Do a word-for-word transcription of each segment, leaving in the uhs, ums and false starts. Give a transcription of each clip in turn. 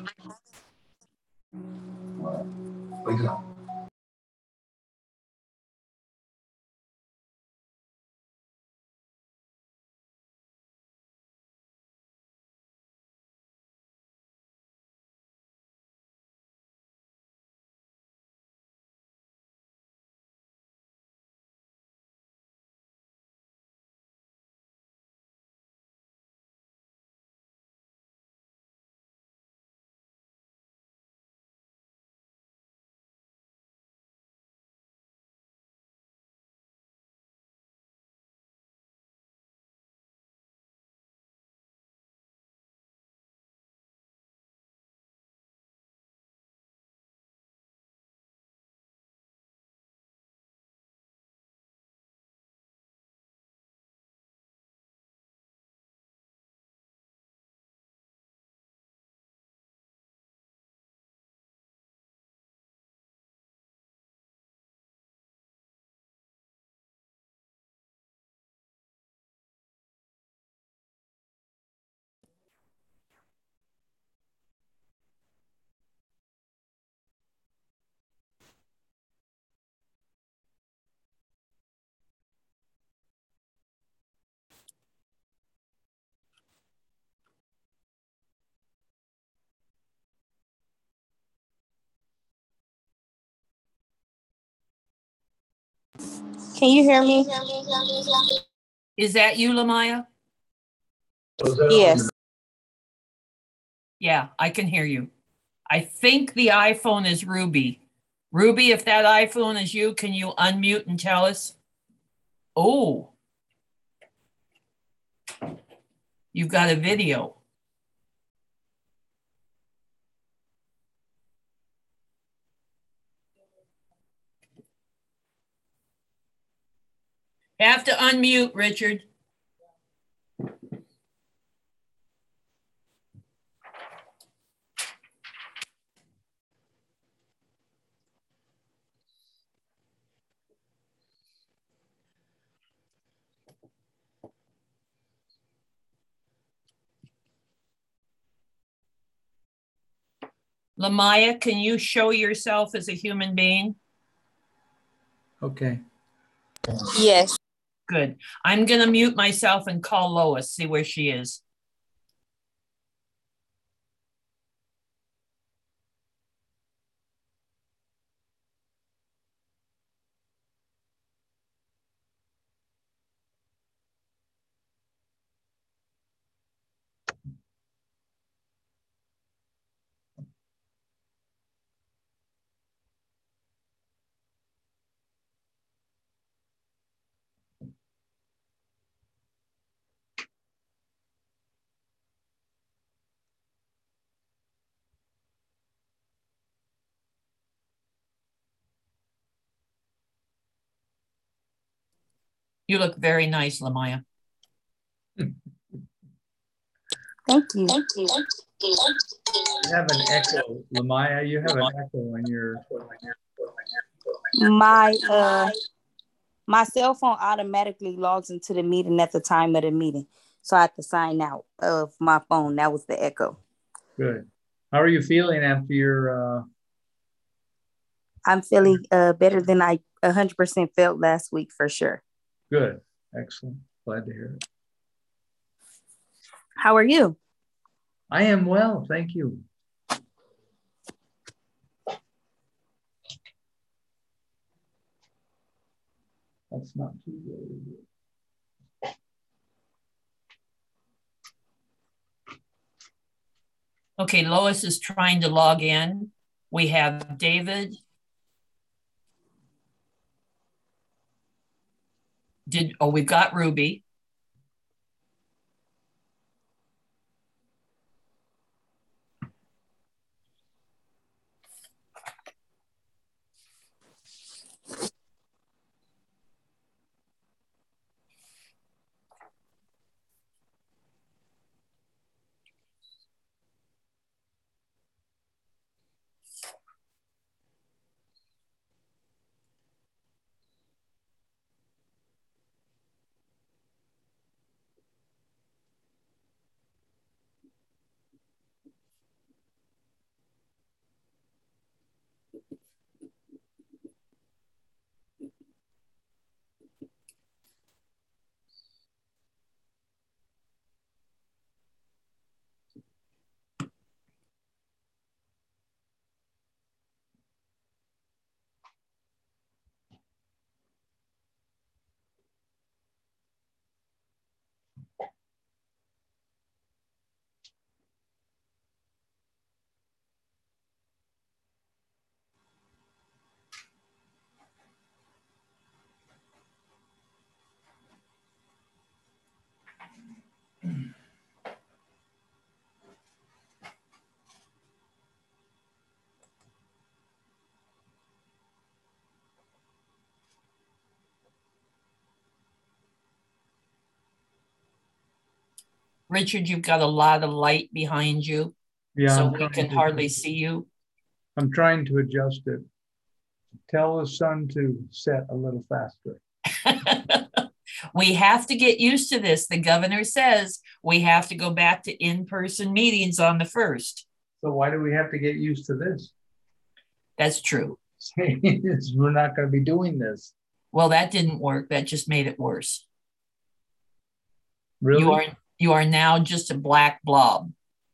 Can you hear me? Is that you, Lamaya? Yes. Yeah, I can hear you. I think the iPhone is Ruby. Ruby, if that iPhone is you, can you unmute and tell us? Oh, you've got a video. Have to unmute, Richard. Lamaya, can you show yourself as a human being? Okay. Yes. Good. I'm going to mute myself and call Lois, see where she is. You look very nice, Lamaya. Thank you. You have an echo, Lamaya. You have an echo on your. My uh, my cell phone automatically logs into the meeting at the time of the meeting, so I have to sign out of my phone. That was the echo. Good. How are you feeling after your? Uh... I'm feeling uh better than I one hundred percent felt last week for sure. Good. Excellent. Glad to hear it. How are you? I am well, thank you. That's not too good. Okay, Lois is trying to log in. We have David. Did oh, we've got Ruby. Richard, you've got a lot of light behind you, Yeah, so I'm we trying can to- hardly see you. I'm trying to adjust it. Tell the sun to set a little faster. We have to get used to this. The governor says we have to go back to in-person meetings on the first. So why do we have to get used to this? That's true. We're not going to be doing this. Well, that didn't work. That just made it worse. Really? You are you are now just a black blob.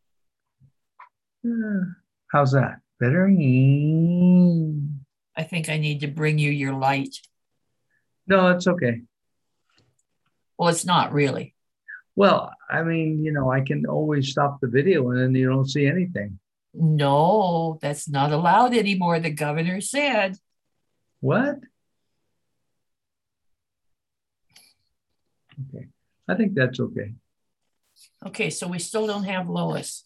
How's that? Better? I think I need to bring you your light. No, it's okay. Well, it's not really. Well, I mean, you know, I can always stop the video and then you don't see anything. No, that's not allowed anymore, the governor said. What? Okay. I think that's okay. Okay, so we still don't have Lois.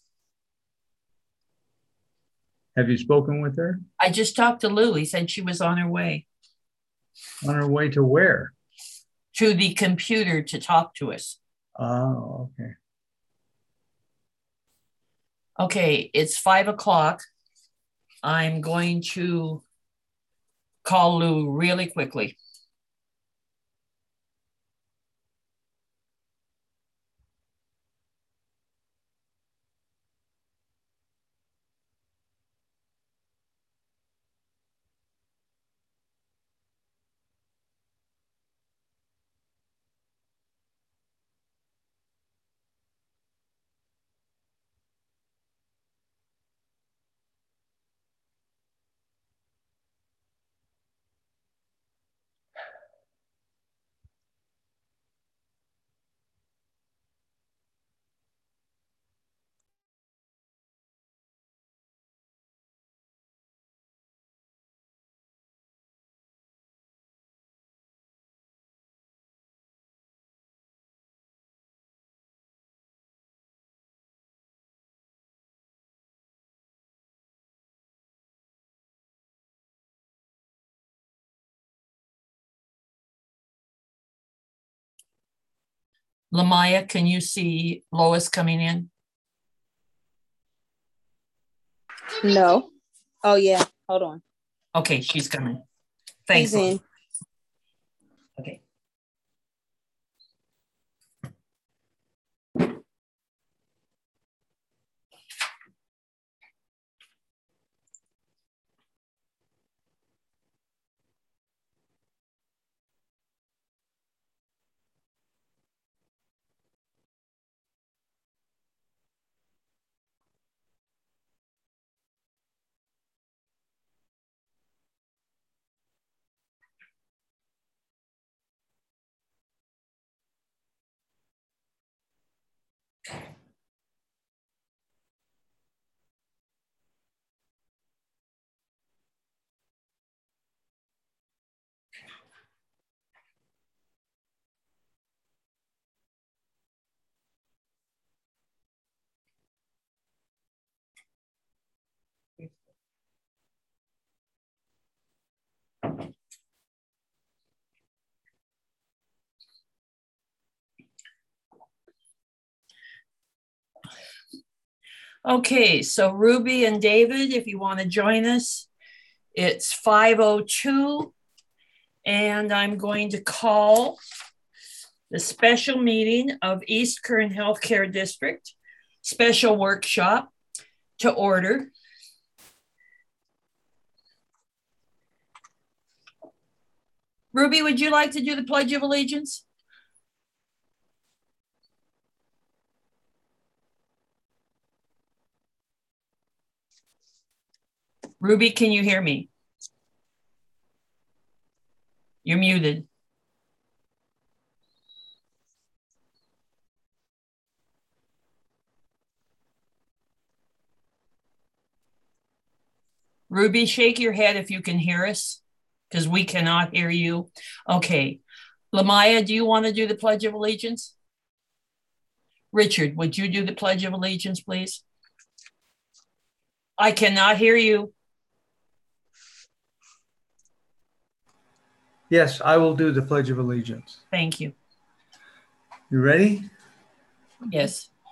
Have you spoken with her? I just talked to Lou. He said she was on her way. On her way to where? To the computer to talk to us. Oh, okay. Okay, it's five o'clock. I'm going to call Lou really quickly. Lamaya, can you see Lois coming in? No. Oh yeah. Hold on. Okay, she's coming. Thanks. He's in. Okay. Okay, so Ruby and David, if you want to join us, it's five oh two, and I'm going to call the special meeting of East Kern Healthcare District special workshop to order. Ruby, would you like to do the Pledge of Allegiance? Ruby, can you hear me? You're muted. Ruby, shake your head if you can hear us, because we cannot hear you. Okay. Lamaya, do you want to do the Pledge of Allegiance? Richard, would you do the Pledge of Allegiance, please? I cannot hear you. Yes, I will do the Pledge of Allegiance. Thank you. You ready? Yes.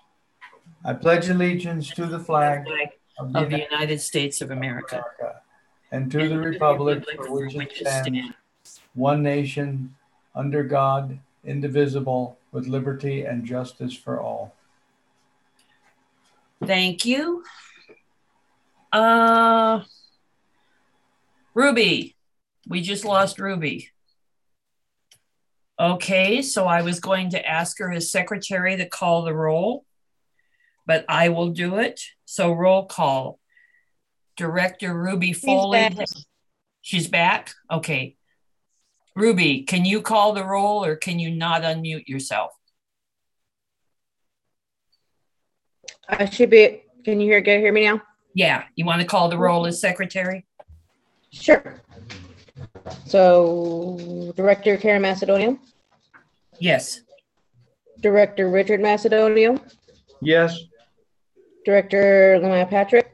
I pledge allegiance to the flag flag of the of the United United States of America America and to and the to the republic republic for for which it which it stands, stands, one nation, under God, indivisible, with liberty and justice for all. Thank you. Uh, Ruby, we just lost Ruby. Okay, so I was going to ask her as secretary to call the roll, but I will do it. So roll call. Director Ruby Foley. back. She's back? Okay. Ruby, can you call the roll or can you not unmute yourself? I should be, can you hear, get, hear me now? Yeah, you want to call the roll as secretary? Sure. So Director Karen Macedonio, Yes. Director Richard Macedonio, Yes, Director Lamaya Patrick,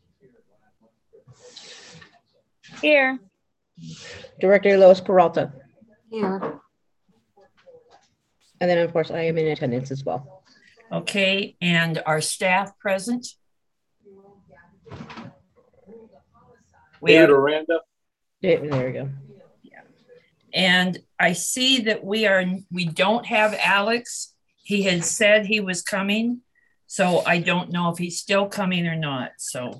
Here. Director Lois Peralta. Here. And then of course I am in attendance as well. Okay, and our staff present? We David have, Aranda. Yeah, there we go. and I see that we are, we don't have Alex. He had said he was coming, so I don't know if he's still coming or not, so.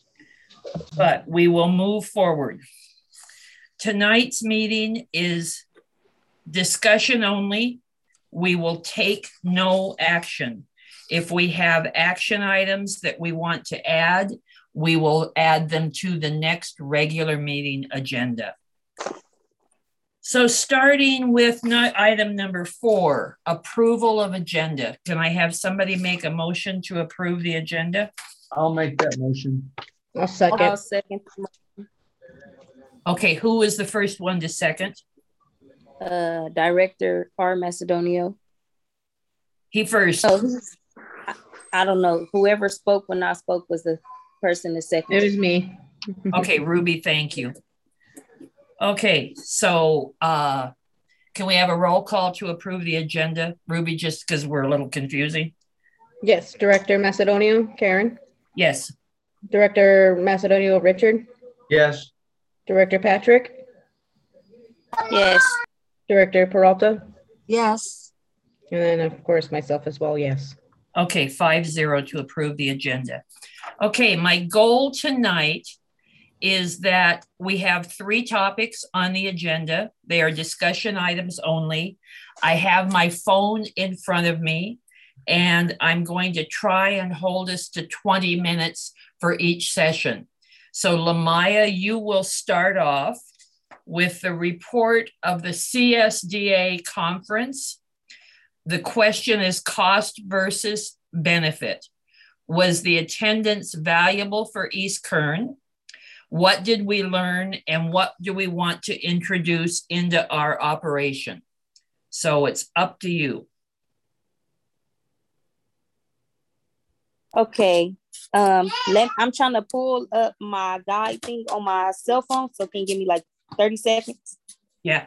But we will move forward. Tonight's meeting is discussion only. We will take no action. If we have action items that we want to add, we will add them to the next regular meeting agenda. So starting with not item number four, approval of agenda. Can I have somebody make a motion to approve the agenda? I'll make that motion. I'll I'll second. second. Okay, who is the first one to second? Uh, Director R. Macedonio. He first. Oh, who's- I, I don't know. Whoever spoke when I spoke was the person the second. It was me. Okay, Ruby, thank you. Okay, so uh, can we have a roll call to approve the agenda? Ruby, just because we're a little confusing. Yes, Director Macedonio, Karen, Yes, Director Macedonio, Richard, Yes, Director Patrick, Yes. Director Peralta, Yes. and then of course myself as well, yes. okay, five zero to approve the agenda. Okay, my goal tonight is that we have three topics on the agenda. They are discussion items only. I have my phone in front of me and I'm going to try and hold us to twenty minutes for each session. So Lamaya, you will start off with the report of the C S D A conference. The question is cost versus benefit. Was the attendance valuable for East Kern? What did we learn and what do we want to introduce into our operation? So it's up to you. Okay. Um, let I'm trying to pull up my guide thing on my cell phone. So can you give me like thirty seconds? Yeah.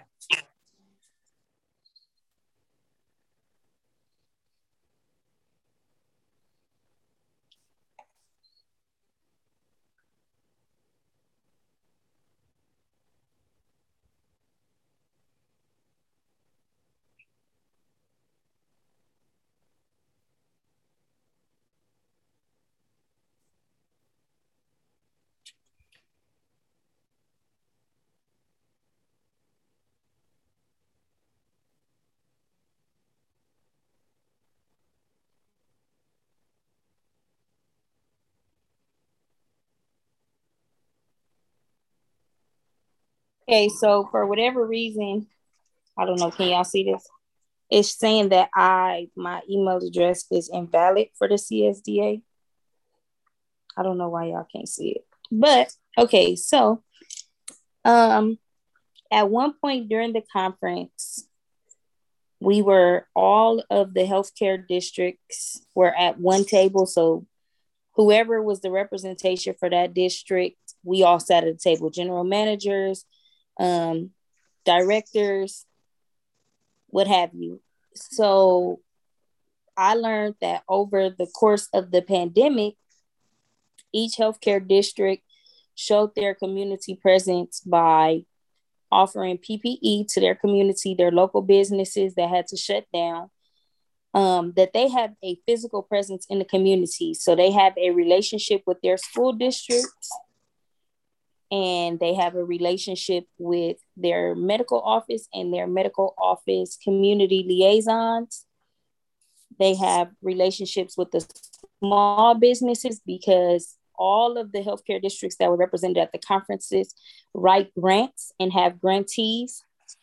Okay, so for whatever reason, I don't know, can y'all see this? It's saying that I my email address is invalid for the C S D A. I don't know why y'all can't see it. But okay, so um at one point during the conference, we were all of the healthcare districts were at one table. So whoever was the representation for that district, we all sat at the table, general managers, um, directors, what have you. So I learned that over the course of the pandemic, each healthcare district showed their community presence by offering P P E to their community, their local businesses that had to shut down, um, that they have a physical presence in the community. So they have a relationship with their school districts, and they have a relationship with their medical office and their medical office community liaisons. They have relationships with the small businesses because all of the healthcare districts that were represented at the conferences write grants and have grantees.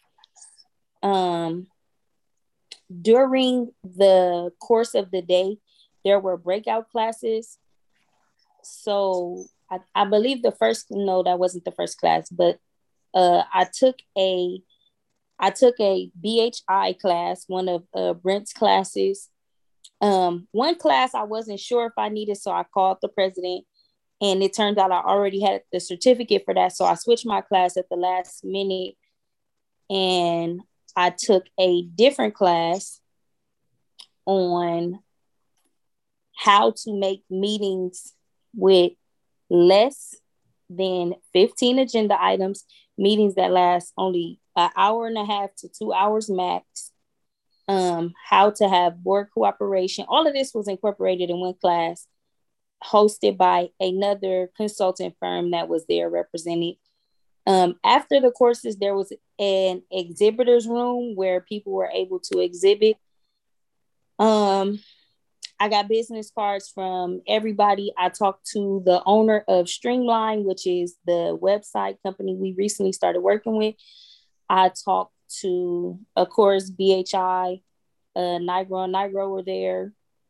Um, during the course of the day, there were breakout classes. So I, I believe the first, no, that wasn't the first class, but uh, I took a, I took a B H I class, one of uh, Brent's classes. Um, one class I wasn't sure if I needed, so I called the president, and it turned out I already had the certificate for that. So I switched my class at the last minute, and I took a different class on how to make meetings with less than fifteen agenda items, meetings that last only an hour and a half to two hours max, um, how to have board cooperation. All of this was incorporated in one class, hosted by another consultant firm that was there represented. Um, after the courses, there was an exhibitors room where people were able to exhibit. Um, I got business cards from everybody. I talked to the owner of Streamline, which is the website company we recently started working with. I talked to, of course, B H I, uh, Nigro and Nigro were there.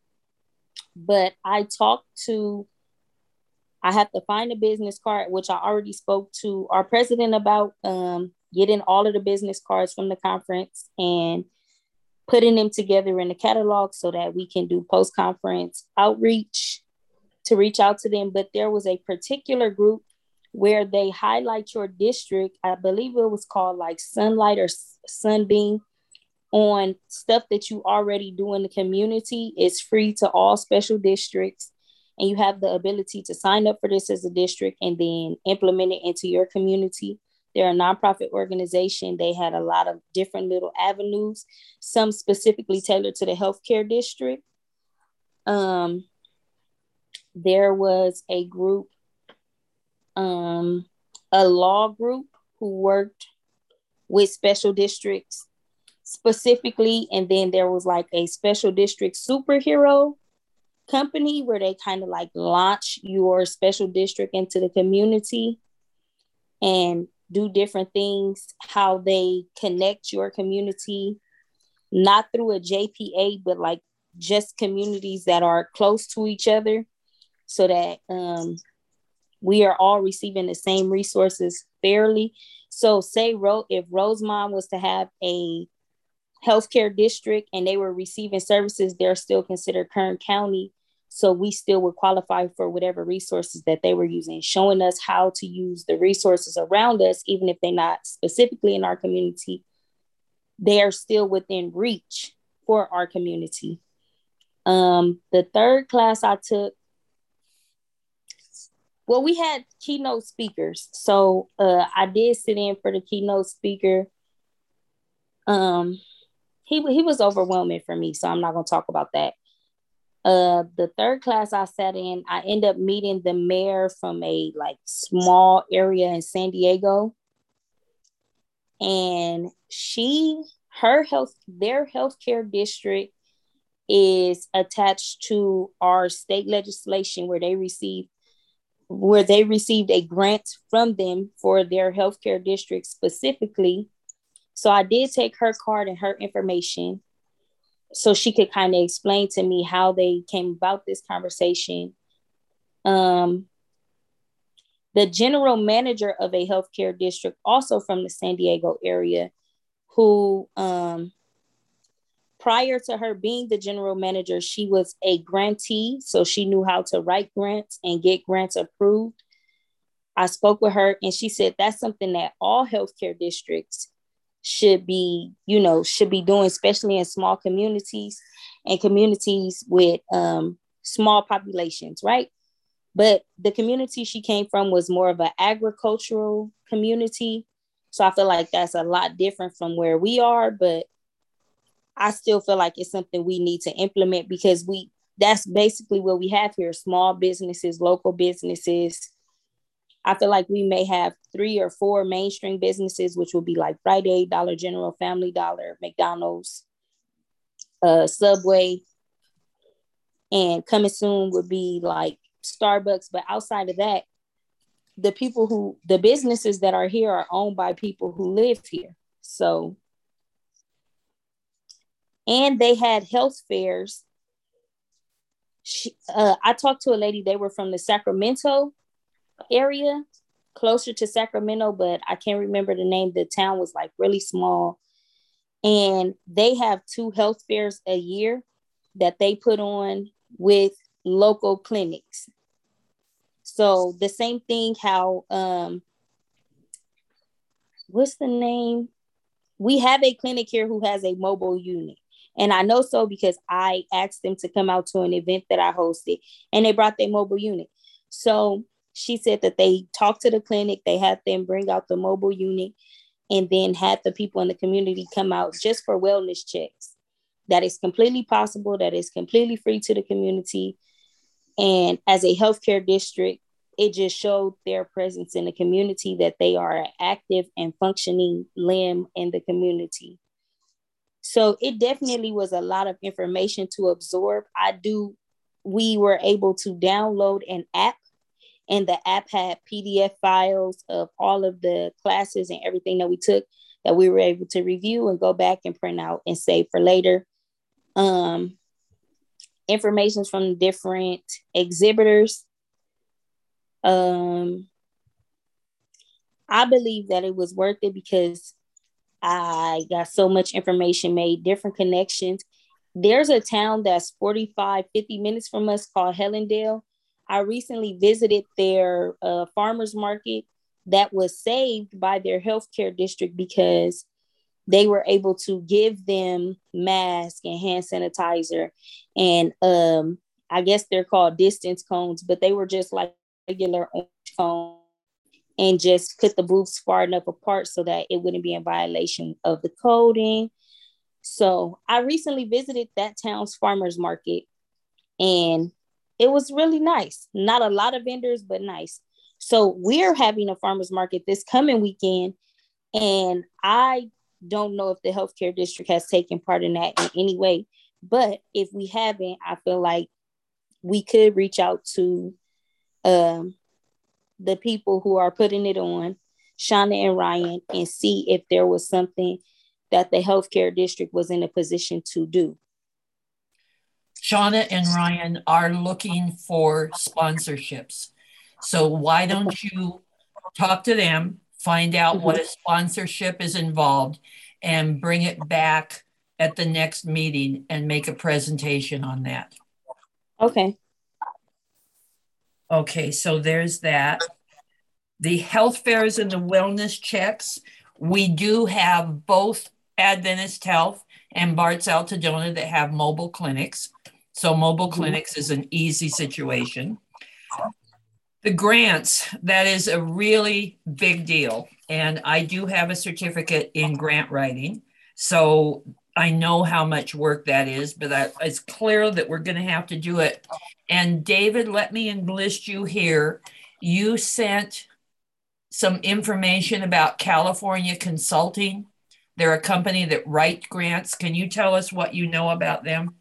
But I talked to, I have to find a business card, which I already spoke to our president about, um, getting all of the business cards from the conference and putting them together in a catalog so that we can do post-conference outreach to reach out to them. But there was a particular group where they highlight your district. I believe it was called like Sunlight or Sunbeam, on stuff that you already do in the community. It's free to all special districts, and you have the ability to sign up for this as a district and then implement it into your community. They're a nonprofit organization. They had a lot of different little avenues, some specifically tailored to the healthcare district. Um, there was a group, um, a law group who worked with special districts specifically. And then there was like a special district superhero company where they kind of like launch your special district into the community and do different things, how they connect your community, not through a J P A, but like just communities that are close to each other so that um, we are all receiving the same resources fairly. So say Ro- if Rosemont was to have a healthcare district and they were receiving services, they're still considered Kern County. So we still would qualify for whatever resources that they were using, showing us how to use the resources around us, even if they're not specifically in our community, they are still within reach for our community. Um, the third class I took, well, we had keynote speakers. So uh, I did sit in for the keynote speaker. Um, he, he was overwhelming for me, so I'm not going to talk about that. Uh, the third class I sat in, I ended up meeting the mayor from a like small area in San Diego. And she, her health, their healthcare district is attached to our state legislation where they received, where they received a grant from them for their healthcare district specifically. So I did take her card and her information so she could kind of explain to me how they came about this conversation. Um, the general manager of a healthcare district, also from the San Diego area, who um, prior to her being the general manager, she was a grantee. So she knew how to write grants and get grants approved. I spoke with her and she said that's something that all healthcare districts should be, you know, should be doing, especially in small communities and communities with um, small populations, right? But the community she came from was more of an agricultural community. So I feel like that's a lot different from where we are, but I still feel like it's something we need to implement because we that's basically what we have here, small businesses, local businesses. I feel like we may have three or four mainstream businesses, which would be like Rite Aid, Dollar General, Family Dollar, McDonald's, uh, Subway, and coming soon would be like Starbucks. But outside of that, the people who, the businesses that are here are owned by people who live here. So, and they had health fairs. She, uh, I talked to a lady, they were from the Sacramento area, closer to Sacramento, but I can't remember the name. The town was like really small. And they have two health fairs a year that they put on with local clinics. So the same thing how, um, what's the name? We have a clinic here who has a mobile unit. And I know so because I asked them to come out to an event that I hosted and they brought their mobile unit. So she said that they talked to the clinic, they had them bring out the mobile unit and then had the people in the community come out just for wellness checks. That is completely possible. That is completely free to the community. And as a healthcare district, it just showed their presence in the community, that they are an active and functioning limb in the community. So it definitely was a lot of information to absorb. I do, we were able to download an app, and the app had P D F files of all of the classes and everything that we took that we were able to review and go back and print out and save for later. Um, information from different exhibitors. Um, I believe that it was worth it because I got so much information, made different connections. There's a town that's forty-five, fifty minutes from us called Hellendale. I recently visited their uh, farmers market that was saved by their healthcare district because they were able to give them masks and hand sanitizer. And um, I guess they're called distance cones, but they were just like regular orange cones, and just put the booths far enough apart so that it wouldn't be in violation of the coding. So I recently visited that town's farmers market and it was really nice. Not a lot of vendors, but nice. So we're having a farmers market this coming weekend. And I don't know if the healthcare district has taken part in that in any way. But if we haven't, I feel like we could reach out to um, the people who are putting it on, Shauna and Ryan, and see if there was something that the healthcare district was in a position to do. Shauna and Ryan are looking for sponsorships. So why don't you talk to them, find out mm-hmm. what a sponsorship is involved, and bring it back at the next meeting and make a presentation on that. Okay. Okay, so there's that. The health fairs and the wellness checks, we do have both Adventist Health and Bart's Altadena that have mobile clinics. So mobile mm-hmm. clinics is an easy situation. The grants, that is a really big deal. And I do have a certificate in grant writing. So I know how much work that is, but I, it's clear that we're going to have to do it. And David, let me enlist you here. You sent some information about California Consulting. They're a company that write grants. Can you tell us what you know about them?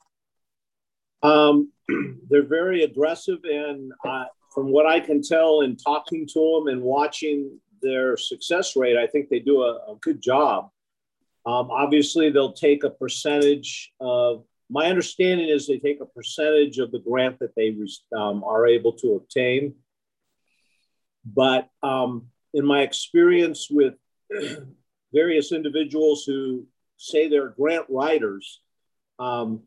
Um, they're very aggressive, and uh, from what I can tell in talking to them and watching their success rate, I think they do a, a good job. Um, obviously, they'll take a percentage of, my understanding is they take a percentage of the grant that they um, are able to obtain. But um, in my experience with various individuals who say they're grant writers, um,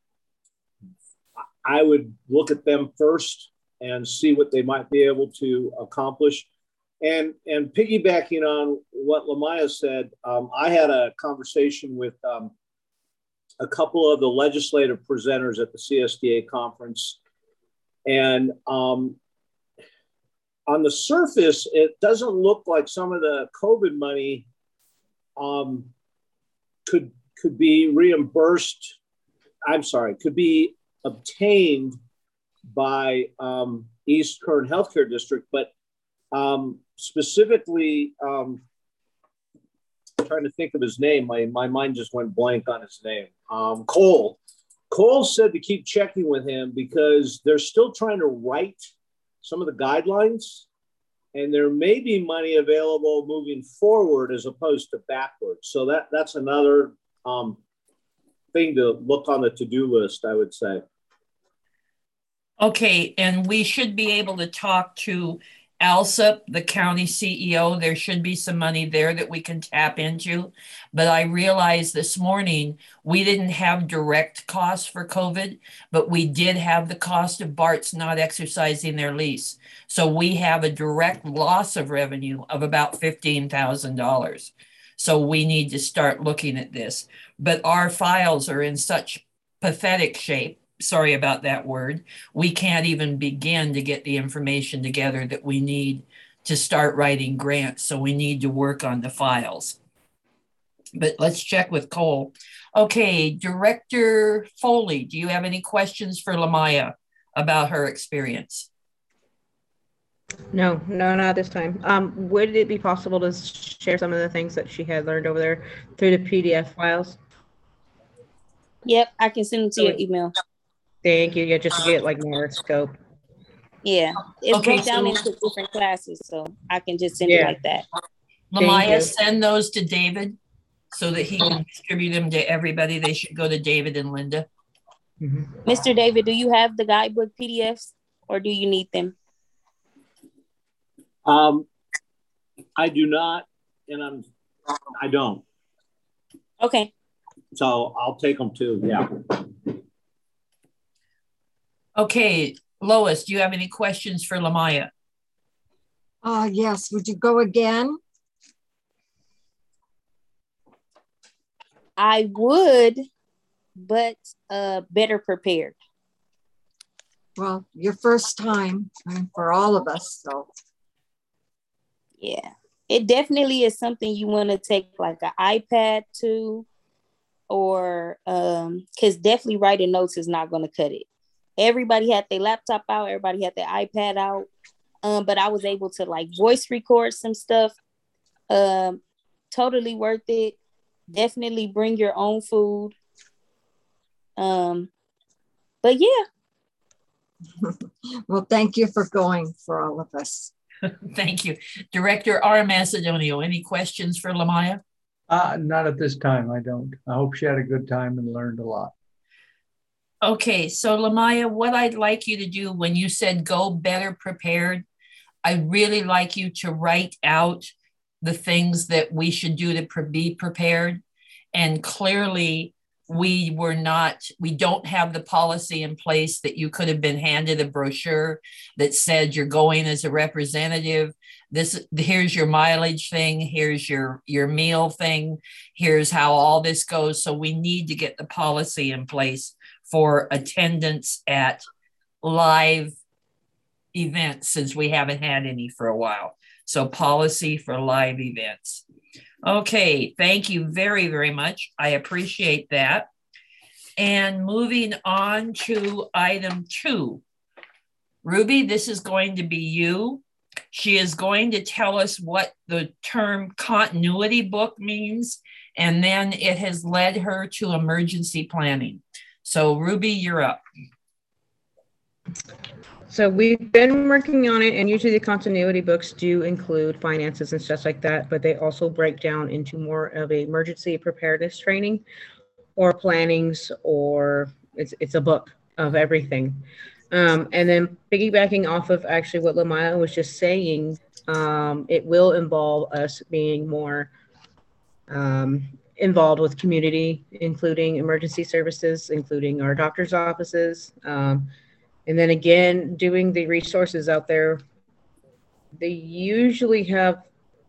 I would look at them first and see what they might be able to accomplish. And and piggybacking on what Lamaya said, um, I had a conversation with um, a couple of the legislative presenters at the C S D A conference. And um, on the surface, it doesn't look like some of the COVID money um, could, could be reimbursed. I'm sorry, could be obtained by um, East Kern Healthcare District, but um, specifically, um, I'm trying to think of his name. My, my mind just went blank on his name. Um, Cole. Cole said to keep checking with him because they're still trying to write some of the guidelines, and there may be money available moving forward as opposed to backwards. So that, that's another um, thing to look on the to-do list, I would say. Okay, and we should be able to talk to Alsop, the county C E O. There should be some money there that we can tap into. But I realized this morning we didn't have direct costs for COVID, but we did have the cost of BART's not exercising their lease. So we have a direct loss of revenue of about fifteen thousand dollars. So we need to start looking at this. But our files are in such pathetic shape. Sorry about that word. We can't even begin to get the information together that we need to start writing grants. So we need to work on the files. But let's check with Cole. Okay, Director Foley, do you have any questions for Lamaya about her experience? No, no, not this time. Um, would it be possible to share some of the things that she had learned over there through the P D F files? Yep, I can send them to your email. Thank you. Yeah, just to get like more scope. Yeah, it's Okay, broke down so- into different classes, so I can just send Yeah. it like that. Lamaya, you. send those to David so that he can distribute them to everybody. They should go to David and Linda. Mhm. Mister David, do you have the guidebook P D Fs or do you need them? Um, I do not, and I'm, I don't. Okay. So I'll take them too, yeah. Okay, Lois, do you have any questions for Lamaya? Uh, yes, would you go again? I would, but uh, better prepared. Well, your first time and for all of us, so. Yeah, it definitely is something you want to take like an iPad to, or um, because definitely writing notes is not going to cut it. Everybody had their laptop out, everybody had their iPad out, um, but I was able to like voice record some stuff. Um, totally worth it. Definitely bring your own food. Um, but yeah. Well, thank you for going for all of us. Thank you. Director R. Macedonio, any questions for Lamaya? Uh, not at this time, I don't. I hope she had a good time and learned a lot. Okay, so Lamaya, what I'd like you to do when you said go better prepared, I'd really like you to write out the things that we should do to pre- be prepared. And clearly we were not, we don't have the policy in place that you could have been handed a brochure that said you're going as a representative. This, here's your mileage thing. Here's your, your meal thing. Here's how all this goes. So we need to get the policy in place for attendance at live events, since we haven't had any for a while. So policy for live events. Okay, thank you very, very much. I appreciate that. And moving on to item two. Ruby, this is going to be you. She is going to tell us what the term continuity book means, and then it has led her to emergency planning. So Ruby, you're up. So we've been working on it, and usually the continuity books do include finances and stuff like that, but they also break down into more of a emergency preparedness training or plannings, or it's it's a book of everything. Um, and then piggybacking off of actually what Lamaya was just saying, um, it will involve us being more um, involved with community, including emergency services, including our doctor's offices. Um, and then again, doing the resources out there they usually have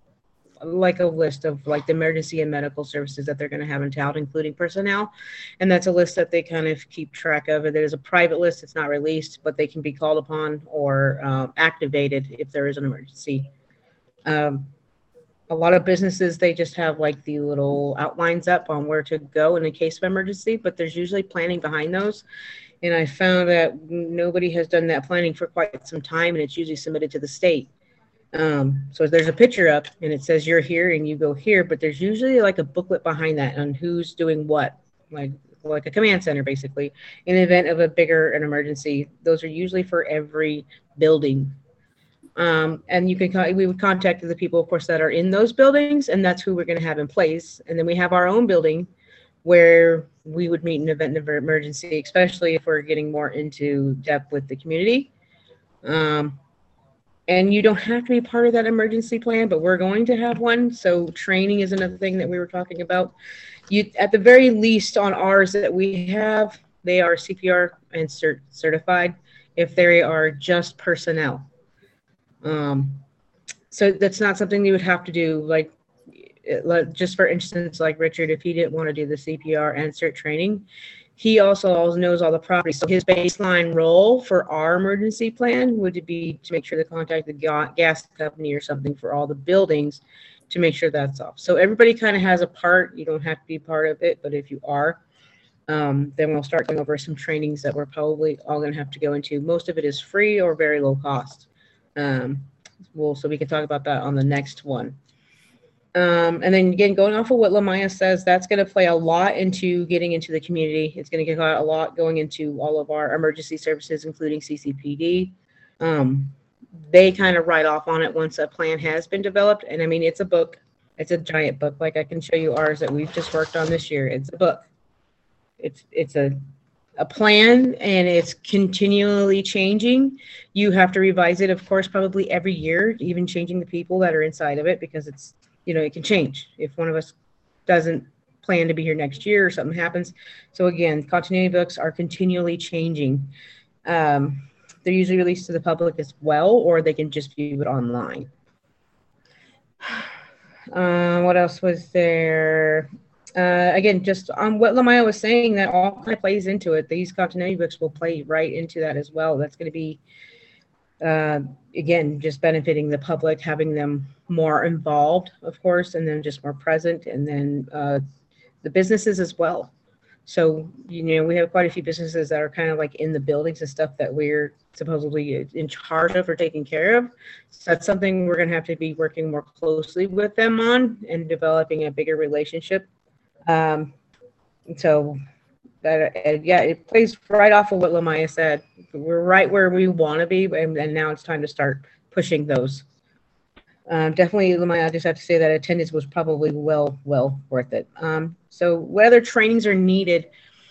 like a list of like the emergency and medical services that they're going to have in town, including personnel. And that's a list that they kind of keep track of. There's a private list. It's not released, but they can be called upon or um, activated if there is an emergency. Um, a lot of businesses, they just have like the little outlines up on where to go in the case of emergency, but there's usually planning behind those. And I found that nobody has done that planning for quite some time, and it's usually submitted to the state. Um, so there's a picture up and it says you're here and you go here, but there's usually like a booklet behind that on who's doing what, like like a command center basically. In the event of a bigger an emergency, those are usually for every building. Um, and you can we would contact the people, of course, that are in those buildings, and that's who we're going to have in place. And then we have our own building where we would meet in event of emergency, especially if we're getting more into depth with the community. Um, And you don't have to be part of that emergency plan, but we're going to have one. So training is another thing that we were talking about. You, at the very least on ours that we have, they are C P R and cert, certified if they are just personnel. Um, so that's not something you would have to do. Like, like, just for instance, like Richard, if he didn't want to do the C P R and cert training, he also knows all the properties. So his baseline role for our emergency plan would be to make sure to contact the gas company or something for all the buildings to make sure that's off. So everybody kind of has a part. You don't have to be part of it, but if you are, um, then we'll start going over some trainings that we're probably all going to have to go into. Most of it is free or very low cost. Um, well, so we can talk about that on the next one. Um, and then again, going off of what Lamaya says, that's going to play a lot into getting into the community. It's going to get a lot going into all of our emergency services, including C C P D. Um, they kind of write off on it once a plan has been developed. And I mean, it's a book. It's a giant book. Like I can show you ours that we've just worked on this year. It's a book. It's it's a a plan, and it's continually changing. You have to revise it, of course, probably every year, even changing the people that are inside of it, because it's, you know, it can change if one of us doesn't plan to be here next year or something happens. So again, continuity books are continually changing. Um, they're usually released to the public as well, or they can just view it online. Uh, what else was there? Uh, again, just on what Lamaya was saying, that all kind of plays into it. These continuity books will play right into that as well. That's going to be, uh, again, just benefiting the public, having them more involved, of course, and then just more present, and then uh, the businesses as well. So, you know, we have quite a few businesses that are kind of like in the buildings and stuff that we're supposedly in charge of or taking care of. So that's something we're going to have to be working more closely with them on and developing a bigger relationship. Um, so that, uh, yeah, it plays right off of what Lamaya said. We're right where we want to be, and, and now it's time to start pushing those. Um, definitely, Lamaya, I just have to say that attendance was probably well, well worth it. Um, so what other trainings are needed?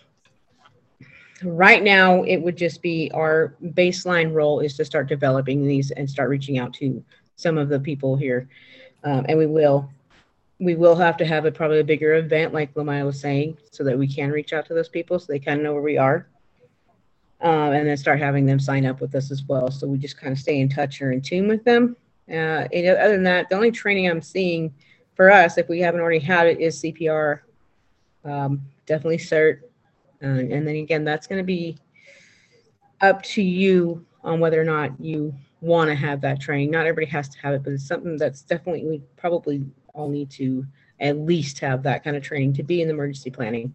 Right now, it would just be our baseline role is to start developing these and start reaching out to some of the people here. Um, and we will. We will have to have a probably a bigger event, like Lamaya was saying, so that we can reach out to those people so they kind of know where we are. Um, and then start having them sign up with us as well. So we just kind of stay in touch or in tune with them. Uh, and other than that, the only training I'm seeing for us, if we haven't already had it, is C P R. Um, definitely cert. Uh, and then again, that's going to be up to you on whether or not you want to have that training. Not everybody has to have it, but it's something that's definitely, we probably all need to at least have that kind of training to be in emergency planning.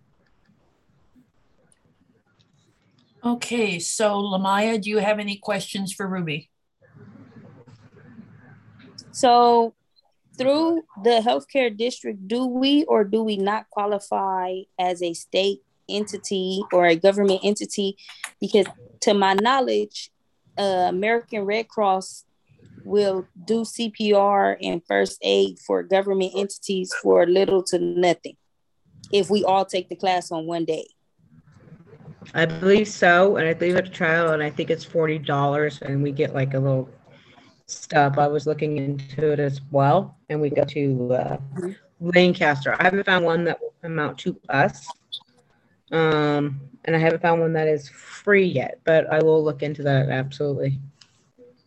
Okay, so Lamaya, do you have any questions for Ruby? So through the healthcare district, do we or do we not qualify as a state entity or a government entity? Because to my knowledge, uh, American Red Cross will do C P R and first aid for government entities for little to nothing if we all take the class on one day. I believe so, and I believe it's a trial, and I think it's forty dollars, and we get like a little stub. I was looking into it as well, and we go to uh, Lancaster. I haven't found one that will amount to us, um, and I haven't found one that is free yet, but I will look into that, absolutely.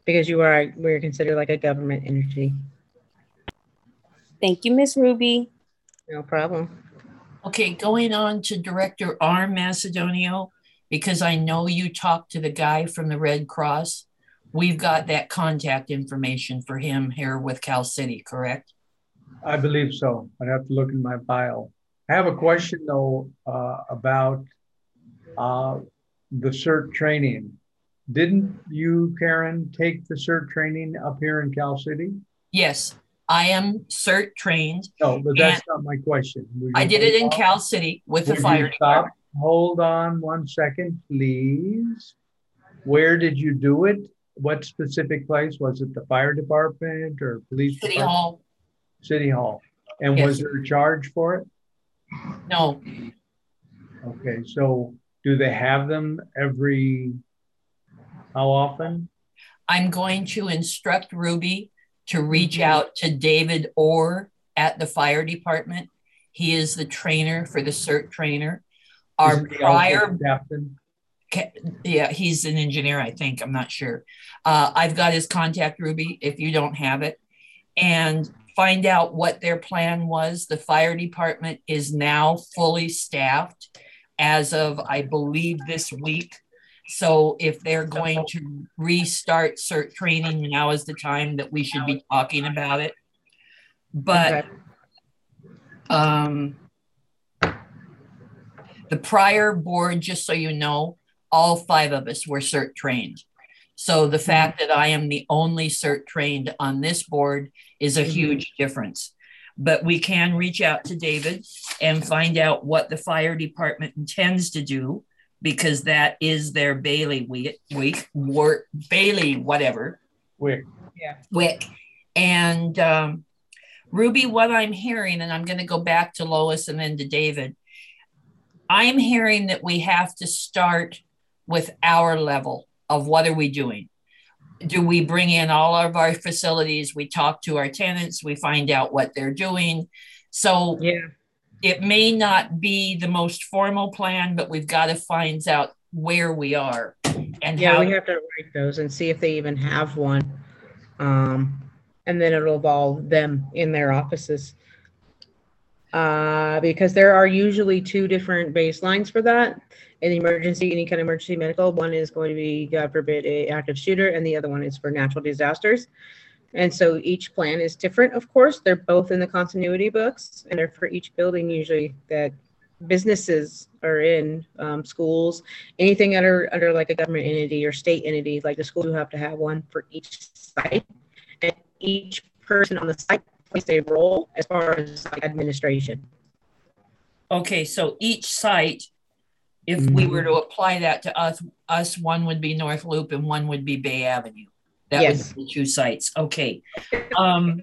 because you are, we're considered like a government entity. Thank you, Miss Ruby. No problem. Okay, going on to Director R. Macedonio, because I know you talked to the guy from the Red Cross. We've got that contact information for him here with Cal City, correct? I believe so. I'd have to look in my file. I have a question though uh, about uh, the CERT training. Didn't you, Karen, take the CERT training up here in Cal City? Yes, I am CERT trained. No, but that's not my question. Would I you did it in stop? Cal City with the Would fire you stop? department. Hold on one second, please. Where did you do it? What specific place? Was it the fire department or police City department? Hall. City Hall. And Yes. was there a charge for it? No, Okay, so do they have them every, how often? I'm going to instruct Ruby to reach Mm-hmm. out to David Orr at the fire department. He is the trainer for the CERT trainer. Our Isn't he also prior, the captain? ca- yeah, he's an engineer, I think. I'm not sure. Uh, I've got his contact, Ruby, if you don't have it, and find out what their plan was. The fire department is now fully staffed as of, I believe, this week. So if they're going to restart CERT training, now is the time that we should be talking about it. But Okay. um, the prior board, just so you know, all five of us were CERT trained. So the fact that I am the only CERT trained on this board is a Mhm. huge difference. But we can reach out to David and find out what the fire department intends to do, because that is their Bailey week, week war, Bailey, whatever, Quick. wick. And um, Ruby, what I'm hearing, and I'm going to go back to Lois and then to David, I'm hearing that we have to start with our level of what are we doing? Do we bring in all of our facilities? We talk to our tenants, we find out what they're doing. So Yeah. it may not be the most formal plan, but we've got to find out where we are and Yeah, how. we have to write those and see if they even have one. Um, and then it'll involve them in their offices. Uh, because there are usually two different baselines for that. In emergency, any kind of emergency medical, one is going to be, God forbid, a active shooter, and the other one is for natural disasters. And so each plan is different, of course. They're both in the continuity books, and they're for each building usually that businesses are in, um, schools, anything under under like a government entity or state entity, like the school, you have to have one for each site. And each person on the site plays a role as far as like administration. Okay, so each site, if we were to apply that to us, us one would be North Loop and one would be Bay Avenue. That Yes. would be two sites. Okay. Um,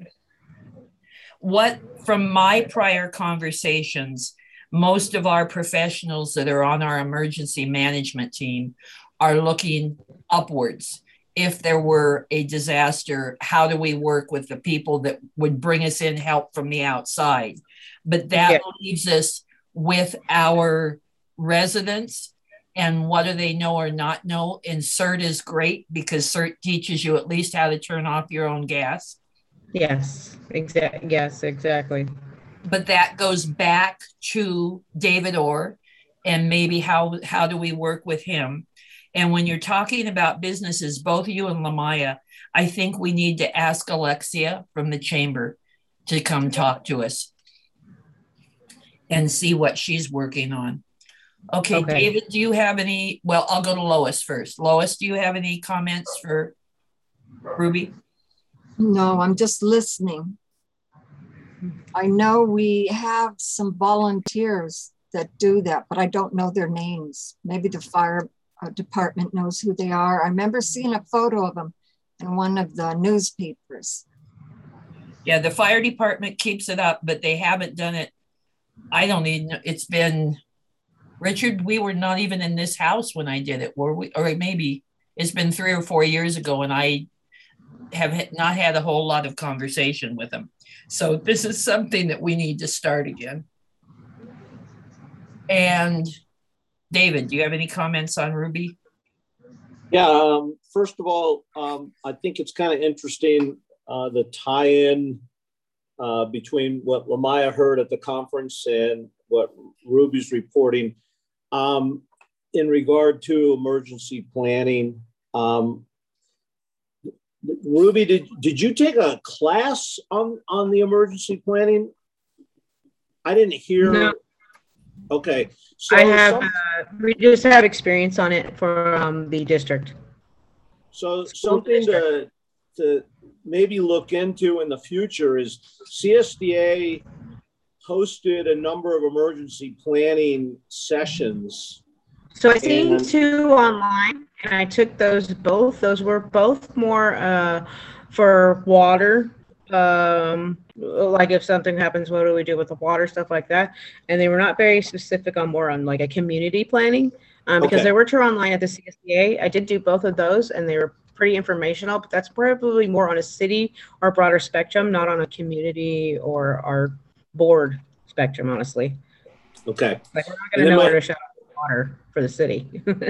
what from my prior conversations, most of our professionals that are on our emergency management team are looking upwards. If there were a disaster, how do we work with the people that would bring us in help from the outside? But that Yeah. leaves us with our residents and what do they know or not know. And CERT is great because CERT teaches you at least how to turn off your own gas. Yes, exactly. Yes, exactly. But that goes back to David Orr and maybe how, how do we work with him? And when you're talking about businesses, both you and Lamaya, I think we need to ask Alexia from the chamber to come talk to us and see what she's working on. Okay, Okay. David, do you have any? Well, I'll go to Lois first. Lois, do you have any comments for Ruby? No, I'm just listening. I know we have some volunteers that do that, but I don't know their names. Maybe the fire uh, department knows who they are. I remember seeing a photo of them in one of the newspapers. Yeah, the fire department keeps it up, but they haven't done it. I don't even know. It's been, Richard, we were not even in this house when I did it, were we? Or maybe it's been three or four years ago and I have not had a whole lot of conversation with them. So this is something that we need to start again. And David, do you have any comments on Ruby? Yeah, um, first of all, um, I think it's kind of interesting, uh, the tie-in uh, between what Lamaya heard at the conference and what Ruby's reporting. Um, in regard to emergency planning, um, Ruby, did, did you take a class on, on the emergency planning? I didn't hear. No. Okay. So I have, some, uh, we just have experience on it for um, the district. So School something district. to, to maybe look into in the future is C S D A hosted a number of emergency planning sessions. So I seen And- two online, and I took those both. Those were both more uh, for water, um, like if something happens, what do we do with the water, stuff like that. And they were not very specific on more on like a community planning, um, because Okay. there were two online at the C S D A. I did do both of those, and they were pretty informational, but that's probably more on a city or broader spectrum, not on a community or our board spectrum, honestly. Okay. Like, we're not And going to then know my- where to shut off water for the city.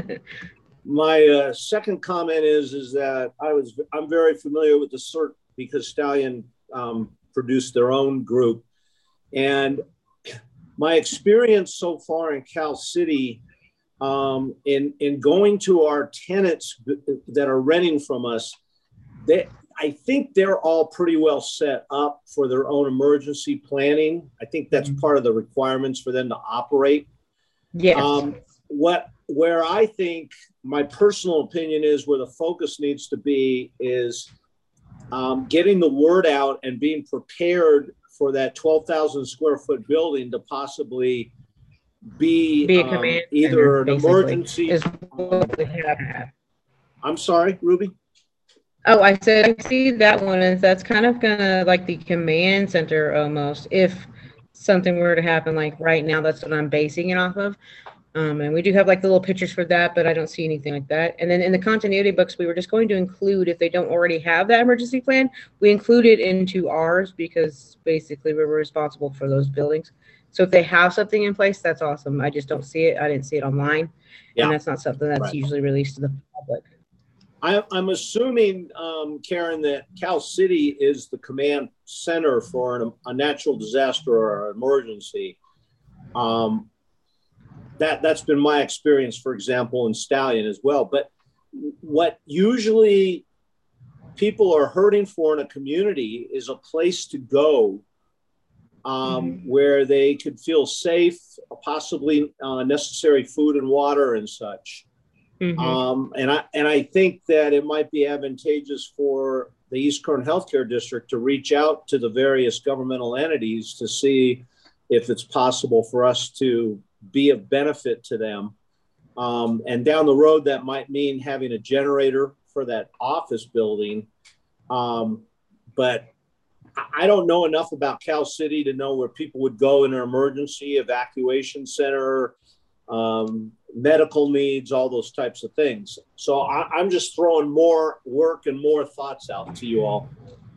My uh, second comment is, is that I was, I'm very familiar with the CERT because Stallion um, produced their own group. And my experience so far in Cal City, um, in, in going to our tenants that are renting from us, they, I think they're all pretty well set up for their own emergency planning. I think that's Mhm. part of the requirements for them to operate. Yes. Um, what, where I think my personal opinion is where the focus needs to be is um, getting the word out and being prepared for that twelve thousand square foot building to possibly be, Be a um, command either center, an basically, emergency. is what we have. I'm sorry, Ruby. Oh, I said, I see that one, and that's kind of gonna like the command center almost, if something were to happen, like right now, that's what I'm basing it off of. Um, and we do have like the little pictures for that, but I don't see anything like that. And then in the continuity books, we were just going to include, if they don't already have that emergency plan, we include it into ours because basically we were responsible for those buildings. So if they have something in place, that's awesome. I just don't see it. I didn't see it online. Yeah. And that's not something that's Right. usually released to the public. I, I'm assuming, um, Karen, that Cal City is the command center for an, a natural disaster or emergency. Um, that, that's been my experience, for example, in Stallion as well. But what usually people are hurting for in a community is a place to go um, mm-hmm. where they could feel safe, possibly uh, necessary food and water and such. Mm-hmm. Um, and I and I think that it might be advantageous for the East Kern Healthcare District to reach out to the various governmental entities to see if it's possible for us to be of benefit to them. Um, and down the road, that might mean having a generator for that office building. Um, but I don't know enough about Cal City to know where people would go in an emergency evacuation center, um, medical needs, all those types of things. So I, I'm just throwing more work and more thoughts out to you all.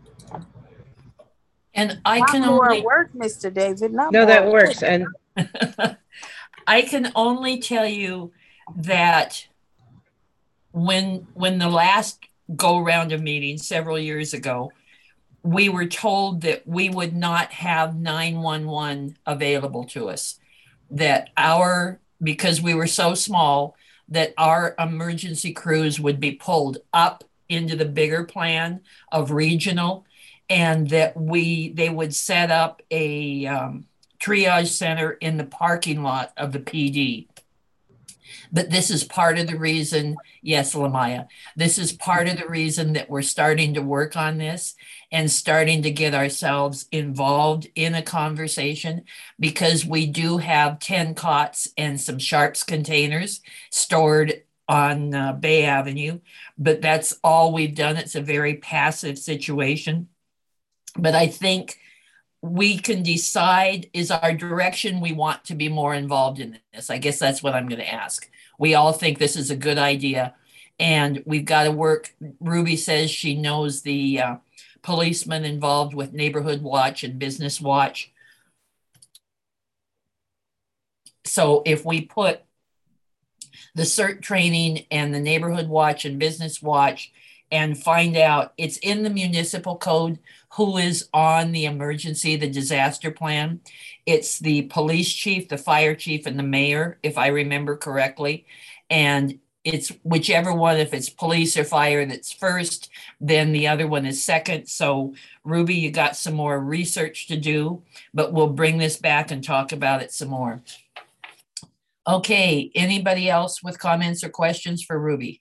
And I Not can more only work, Mister David. Not No, more that work. works. And I can only tell you that when when the last go round of meetings several years ago, we were told that we would not have nine one one available to us, that our, because we were so small, that our emergency crews would be pulled up into the bigger plan of regional, and that we they would set up a um, triage center in the parking lot of the P D. But this is part of the reason, yes, Lamaya, this is part of the reason that we're starting to work on this and starting to get ourselves involved in a conversation, because we do have ten cots and some Sharps containers stored on uh, Bay Avenue, but that's all we've done. It's a very passive situation. But I think we can decide, is our direction we want to be more involved in this? I guess that's what I'm going to ask. We all think this is a good idea, and we've got to work. Ruby says she knows the uh, policemen involved with Neighborhood Watch and Business Watch. So if we put the CERT training and the Neighborhood Watch and Business Watch and find out. It's in the municipal code who is on the emergency, the disaster plan. It's the police chief, the fire chief, and the mayor, if I remember correctly. And it's whichever one, if it's police or fire that's first, then the other one is second. So Ruby, you got some more research to do, but we'll bring this back and talk about it some more. Okay, anybody else with comments or questions for Ruby?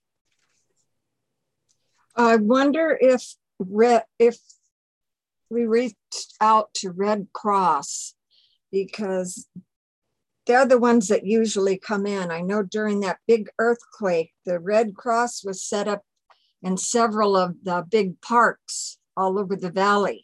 I wonder if Red, if we reached out to Red Cross, because they're the ones that usually come in. I know during that big earthquake, the Red Cross was set up in several of the big parks all over the valley.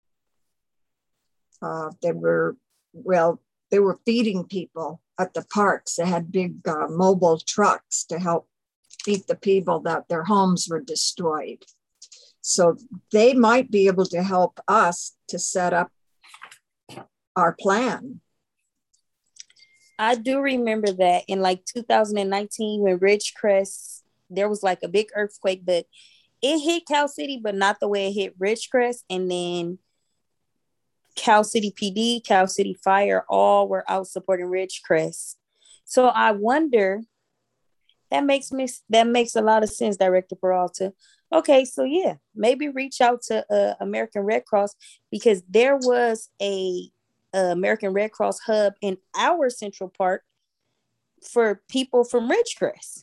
Uh, they were, well, they were feeding people at the parks. They had big uh, mobile trucks to help feed the people that their homes were destroyed. So they might be able to help us to set up our plan. I do remember that in like two thousand nineteen when Ridgecrest, there was like a big earthquake, but it hit Cal City, but not the way it hit Ridgecrest. And then Cal City P D, Cal City Fire, all were out supporting Ridgecrest. So I wonder, that makes me, that makes a lot of sense, Director Peralta. Okay, so yeah, maybe reach out to uh, American Red Cross, because there was a, a American Red Cross hub in our Central Park for people from Ridgecrest.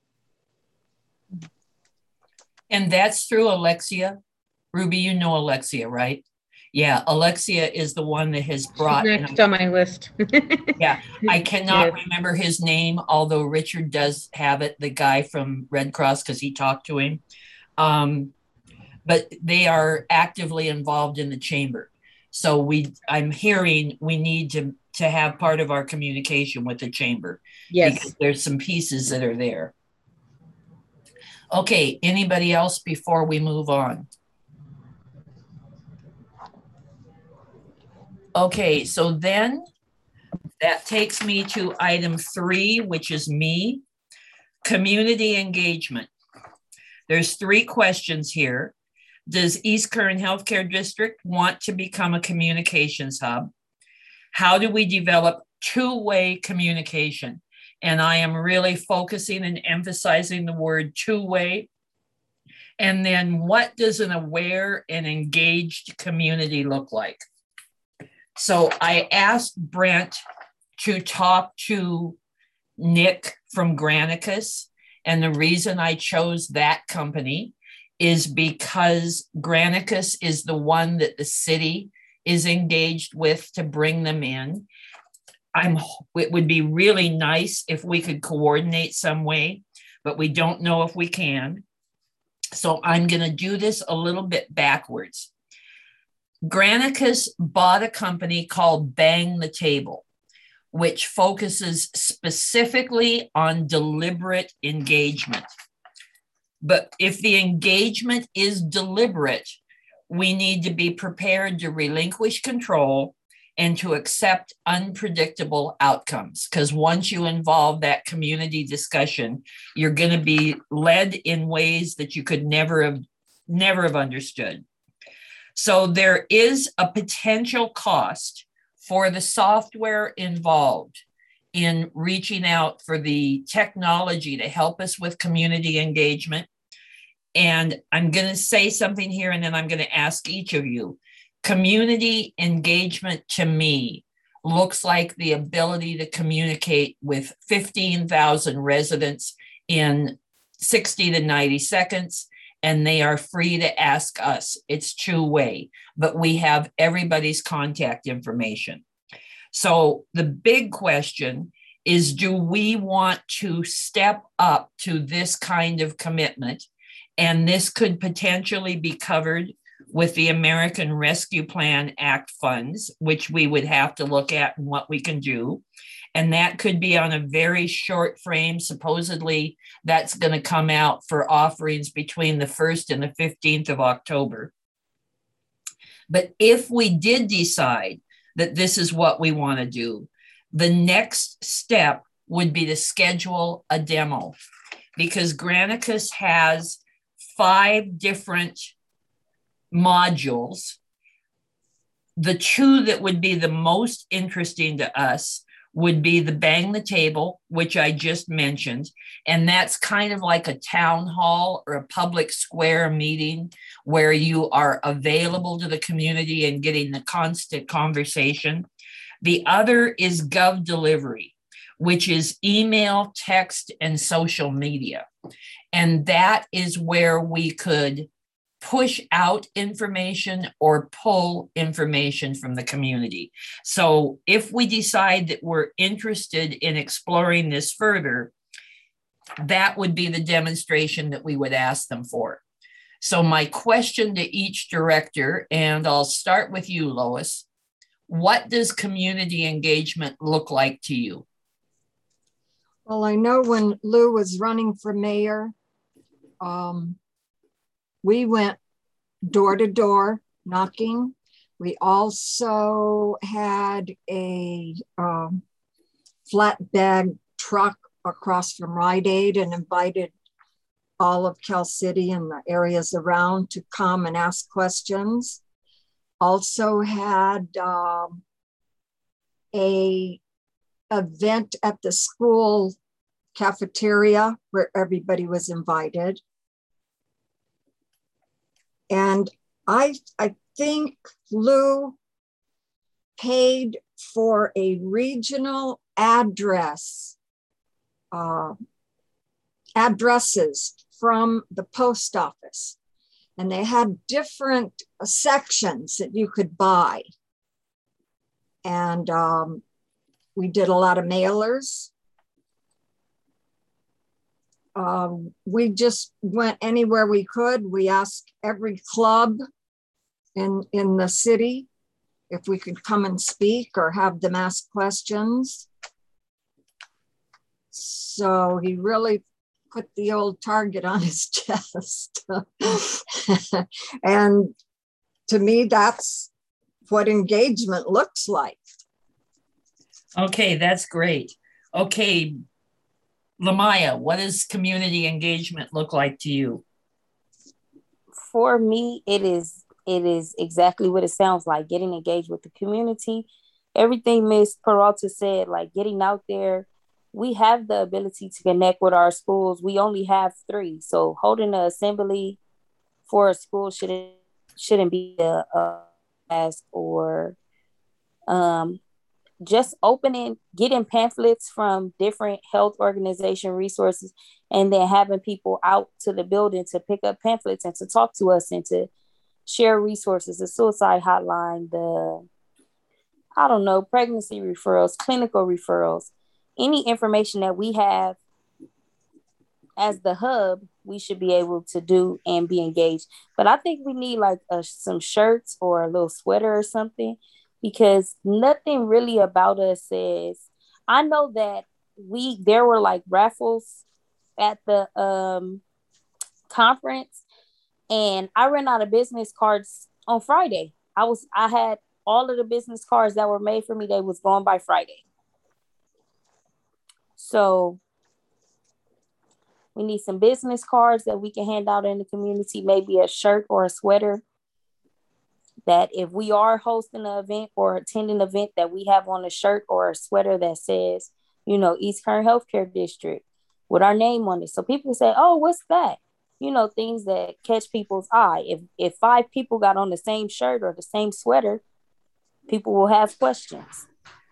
And that's through Alexia. Ruby, you know Alexia, right? Yeah, Alexia is the one that has brought. She's next on my list. Yeah, I cannot Yes. remember his name, although Richard does have it, the guy from Red Cross, because he talked to him. Um, but they are actively involved in the chamber. So we, I'm hearing we need to, to have part of our communication with the chamber. Yes. Because there's some pieces that are there. Okay, anybody else before we move on? Okay, so then that takes me to item three, which is me, community engagement. There's three questions here. Does East Kern Healthcare District want to become a communications hub? How do we develop two-way communication? And I am really focusing and emphasizing the word two-way. And then what does an aware and engaged community look like? So I asked Brent to talk to Nick from Granicus. And the reason I chose that company is because Granicus is the one that the city is engaged with to bring them in. I'm, it would be really nice if we could coordinate some way, but we don't know if we can. So I'm going to do this a little bit backwards. Granicus bought a company called Bang the Table, which focuses specifically on deliberate engagement. But if the engagement is deliberate, we need to be prepared to relinquish control and to accept unpredictable outcomes. Because once you involve that community discussion, you're going to be led in ways that you could never have, never have understood. So there is a potential cost for the software involved in reaching out for the technology to help us with community engagement. And I'm going to say something here, and then I'm going to ask each of you. Community engagement to me looks like the ability to communicate with fifteen thousand residents in sixty to ninety seconds. And they are free to ask us. It's two-way, but we have everybody's contact information. So the big question is, do we want to step up to this kind of commitment? And this could potentially be covered with the American Rescue Plan Act funds, which we would have to look at and what we can do. And that could be on a very short frame. Supposedly, that's going to come out for offerings between the first and the fifteenth of October. But if we did decide that this is what we want to do, the next step would be to schedule a demo, because Granicus has five different modules. The two that would be the most interesting to us would be the Bang the Table, which I just mentioned. And that's kind of like a town hall or a public square meeting where you are available to the community and getting the constant conversation. The other is Gov Delivery, which is email, text, and social media. And that is where we could push out information or pull information from the community. So if we decide that we're interested in exploring this further, that would be the demonstration that we would ask them for. So my question to each director, and I'll start with you, Lois, what does community engagement look like to you? Well, I know when Lou was running for mayor, um, we went door to door knocking. We also had a um, flatbed truck across from Rite Aid and invited all of Cal City and the areas around to come and ask questions. Also had um, a event at the school cafeteria where everybody was invited. And I, I think Lou paid for a regional address, uh, addresses from the post office. And they had different sections that you could buy. And um, we did a lot of mailers. Um, we just went anywhere we could. We asked every club in, in the city if we could come and speak or have them ask questions. So he really put the old target on his chest. And to me, that's what engagement looks like. Okay, that's great. Okay, Lamaya, what does community engagement look like to you? For me, it is it is exactly what it sounds like, getting engaged with the community. Everything Miz Peralta said, like getting out there. We have the ability to connect with our schools. We only have three. So holding an assembly for a school shouldn't shouldn't be a, a task, or um just opening, getting pamphlets from different health organization resources, and then having people out to the building to pick up pamphlets and to talk to us and to share resources, the suicide hotline, the, I don't know, pregnancy referrals, clinical referrals, any information that we have as the hub, we should be able to do and be engaged. But I think we need like a, some shirts or a little sweater or something, because nothing really about us says, I know that we, there were like raffles at the um, conference, and I ran out of business cards on Friday. I was, I had all of the business cards that were made for me. They was gone by Friday. So we need some business cards that we can hand out in the community, maybe a shirt or a sweater, that if we are hosting an event or attending an event, that we have on a shirt or a sweater that says, you know, East Kern Healthcare District with our name on it. So people say, oh, what's that? You know, things that catch people's eye. If if five people got on the same shirt or the same sweater, people will have questions.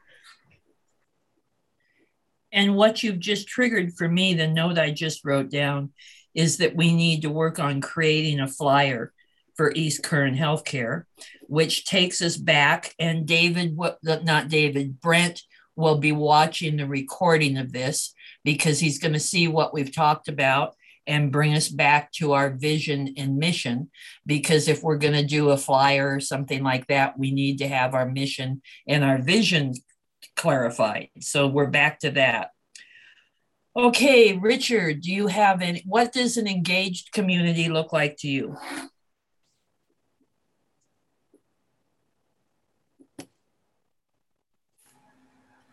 And what you've just triggered for me, the note I just wrote down, is that we need to work on creating a flyer for East Kern Healthcare, which takes us back. And David, what, not David, Brent will be watching the recording of this, because he's going to see what we've talked about and bring us back to our vision and mission. Because if we're going to do a flyer or something like that, we need to have our mission and our vision clarified. So we're back to that. Okay, Richard, do you have any, what does an engaged community look like to you?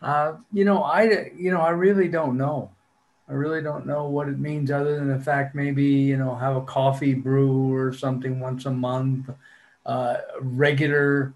Uh, you know, I, you know, I really don't know. I really don't know what it means other than the fact maybe, you know, have a coffee brew or something once a month, uh, regular.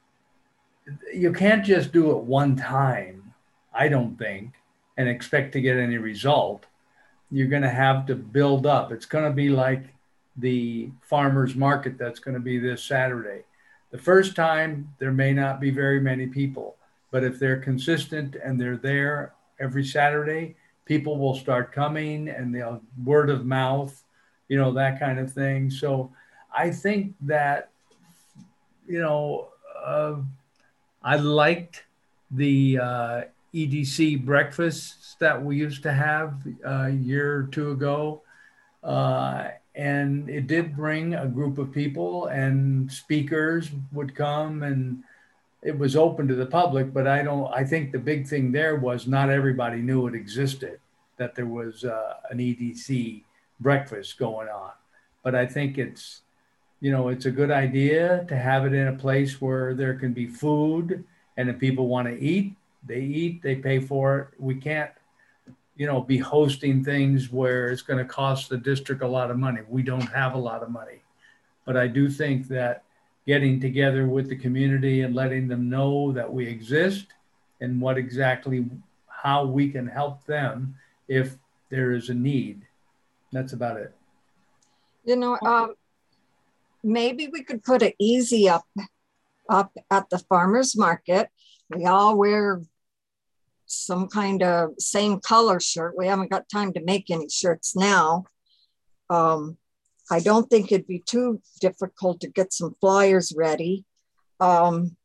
You can't just do it one time, I don't think, and expect to get any result. You're going to have to build up. It's going to be like the farmers market that's going to be this Saturday. The first time, there may not be very many people, but if they're consistent and they're there every Saturday, people will start coming and they'll word of mouth, you know, that kind of thing. So I think that, you know, uh, I liked the uh, E D C breakfasts that we used to have uh, a year or two ago. Uh, and it did bring a group of people, and speakers would come, and it was open to the public. But I don't, I think the big thing there was not everybody knew it existed, that there was uh, an E D C breakfast going on. But I think it's, you know, it's a good idea to have it in a place where there can be food, and if people want to eat, they eat, they pay for it. We can't, you know, be hosting things where it's going to cost the district a lot of money. We don't have a lot of money. But I do think that getting together with the community and letting them know that we exist and what exactly, how we can help them if there is a need. That's about it. You know, um, maybe we could put an easy up up at the farmers market. We all wear some kind of same color shirt. We haven't got time to make any shirts now. Um, I don't think it'd be too difficult to get some flyers ready. Um,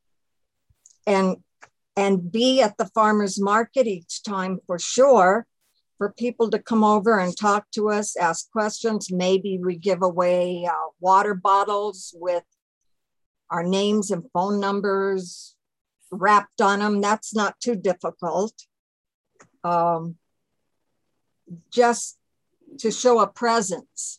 and, and be at the farmers market each time for sure, for people to come over and talk to us, ask questions. Maybe we give away uh, water bottles with our names and phone numbers wrapped on them. That's not too difficult. Um, just to show a presence.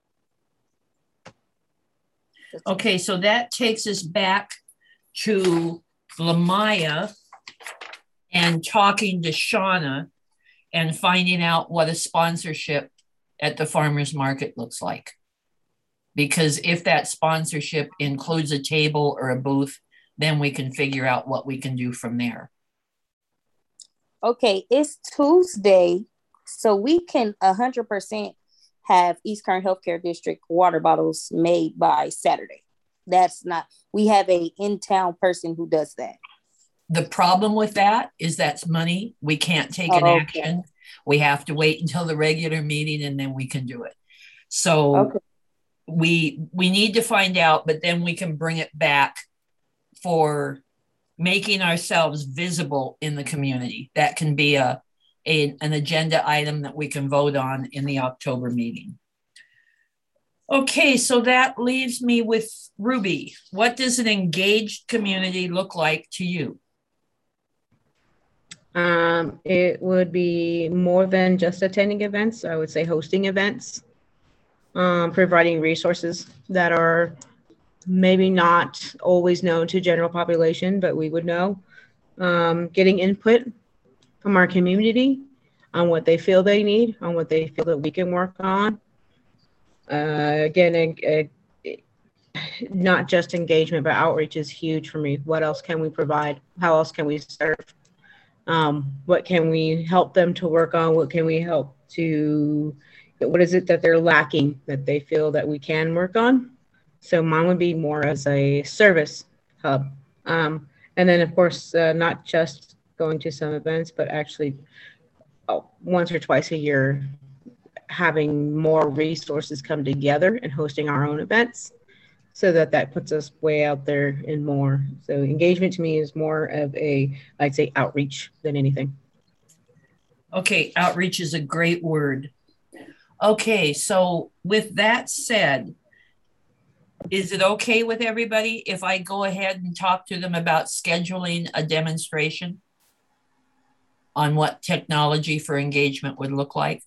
Okay, so that takes us back to Lamaya and talking to Shauna and finding out what a sponsorship at the farmers market looks like. Because if that sponsorship includes a table or a booth, then we can figure out what we can do from there. Okay, it's Tuesday, so we can one hundred percent have East Kern Healthcare District water bottles made by Saturday. That's not, we have a in-town person who does that. The problem with that is that's money. We can't take an okay. action. We have to wait until the regular meeting and then we can do it. So okay. we we need to find out, but then we can bring it back for making ourselves visible in the community. That can be a, a an agenda item that we can vote on in the October meeting. Okay, so that leaves me with Ruby. What does an engaged community look like to you? Um, it would be more than just attending events. I would say hosting events, um, providing resources that are maybe not always known to general population, but we would know. Um, getting input from our community on what they feel they need, on what they feel that we can work on. Uh, again, a, a, not just engagement, but outreach is huge for me. What else can we provide? How else can we serve? Um, what can we help them to work on? What can we help to, what is it that they're lacking that they feel that we can work on? So mine would be more as a service hub. Um, and then of course, uh, not just going to some events, but actually oh, once or twice a year, having more resources come together and hosting our own events, so that that puts us way out there and more. So engagement to me is more of a, I'd say, outreach than anything. Okay, outreach is a great word. Okay, so with that said, is it okay with everybody if I go ahead and talk to them about scheduling a demonstration on what technology for engagement would look like?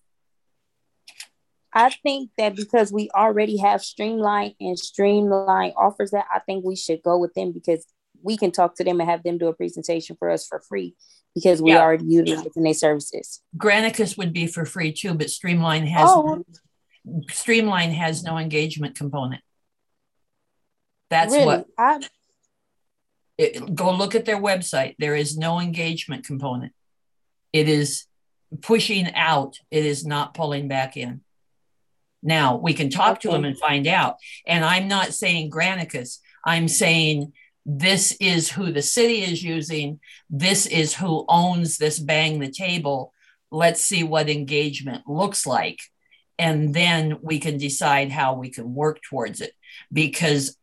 I think that because we already have Streamline and Streamline offers that, I think we should go with them because we can talk to them and have them do a presentation for us for free because we Yeah. are utilizing their services. Granicus would be for free too, but Streamline has Oh, Streamline has no engagement component. That's really? what I, it, go look at their website. There is no engagement component. It is pushing out. It is not pulling back in. Now we can talk Okay. to them and find out. And I'm not saying Granicus. I'm saying this is who the city is using. This is who owns this Bang the Table. Let's see what engagement looks like. And then we can decide how we can work towards it. Because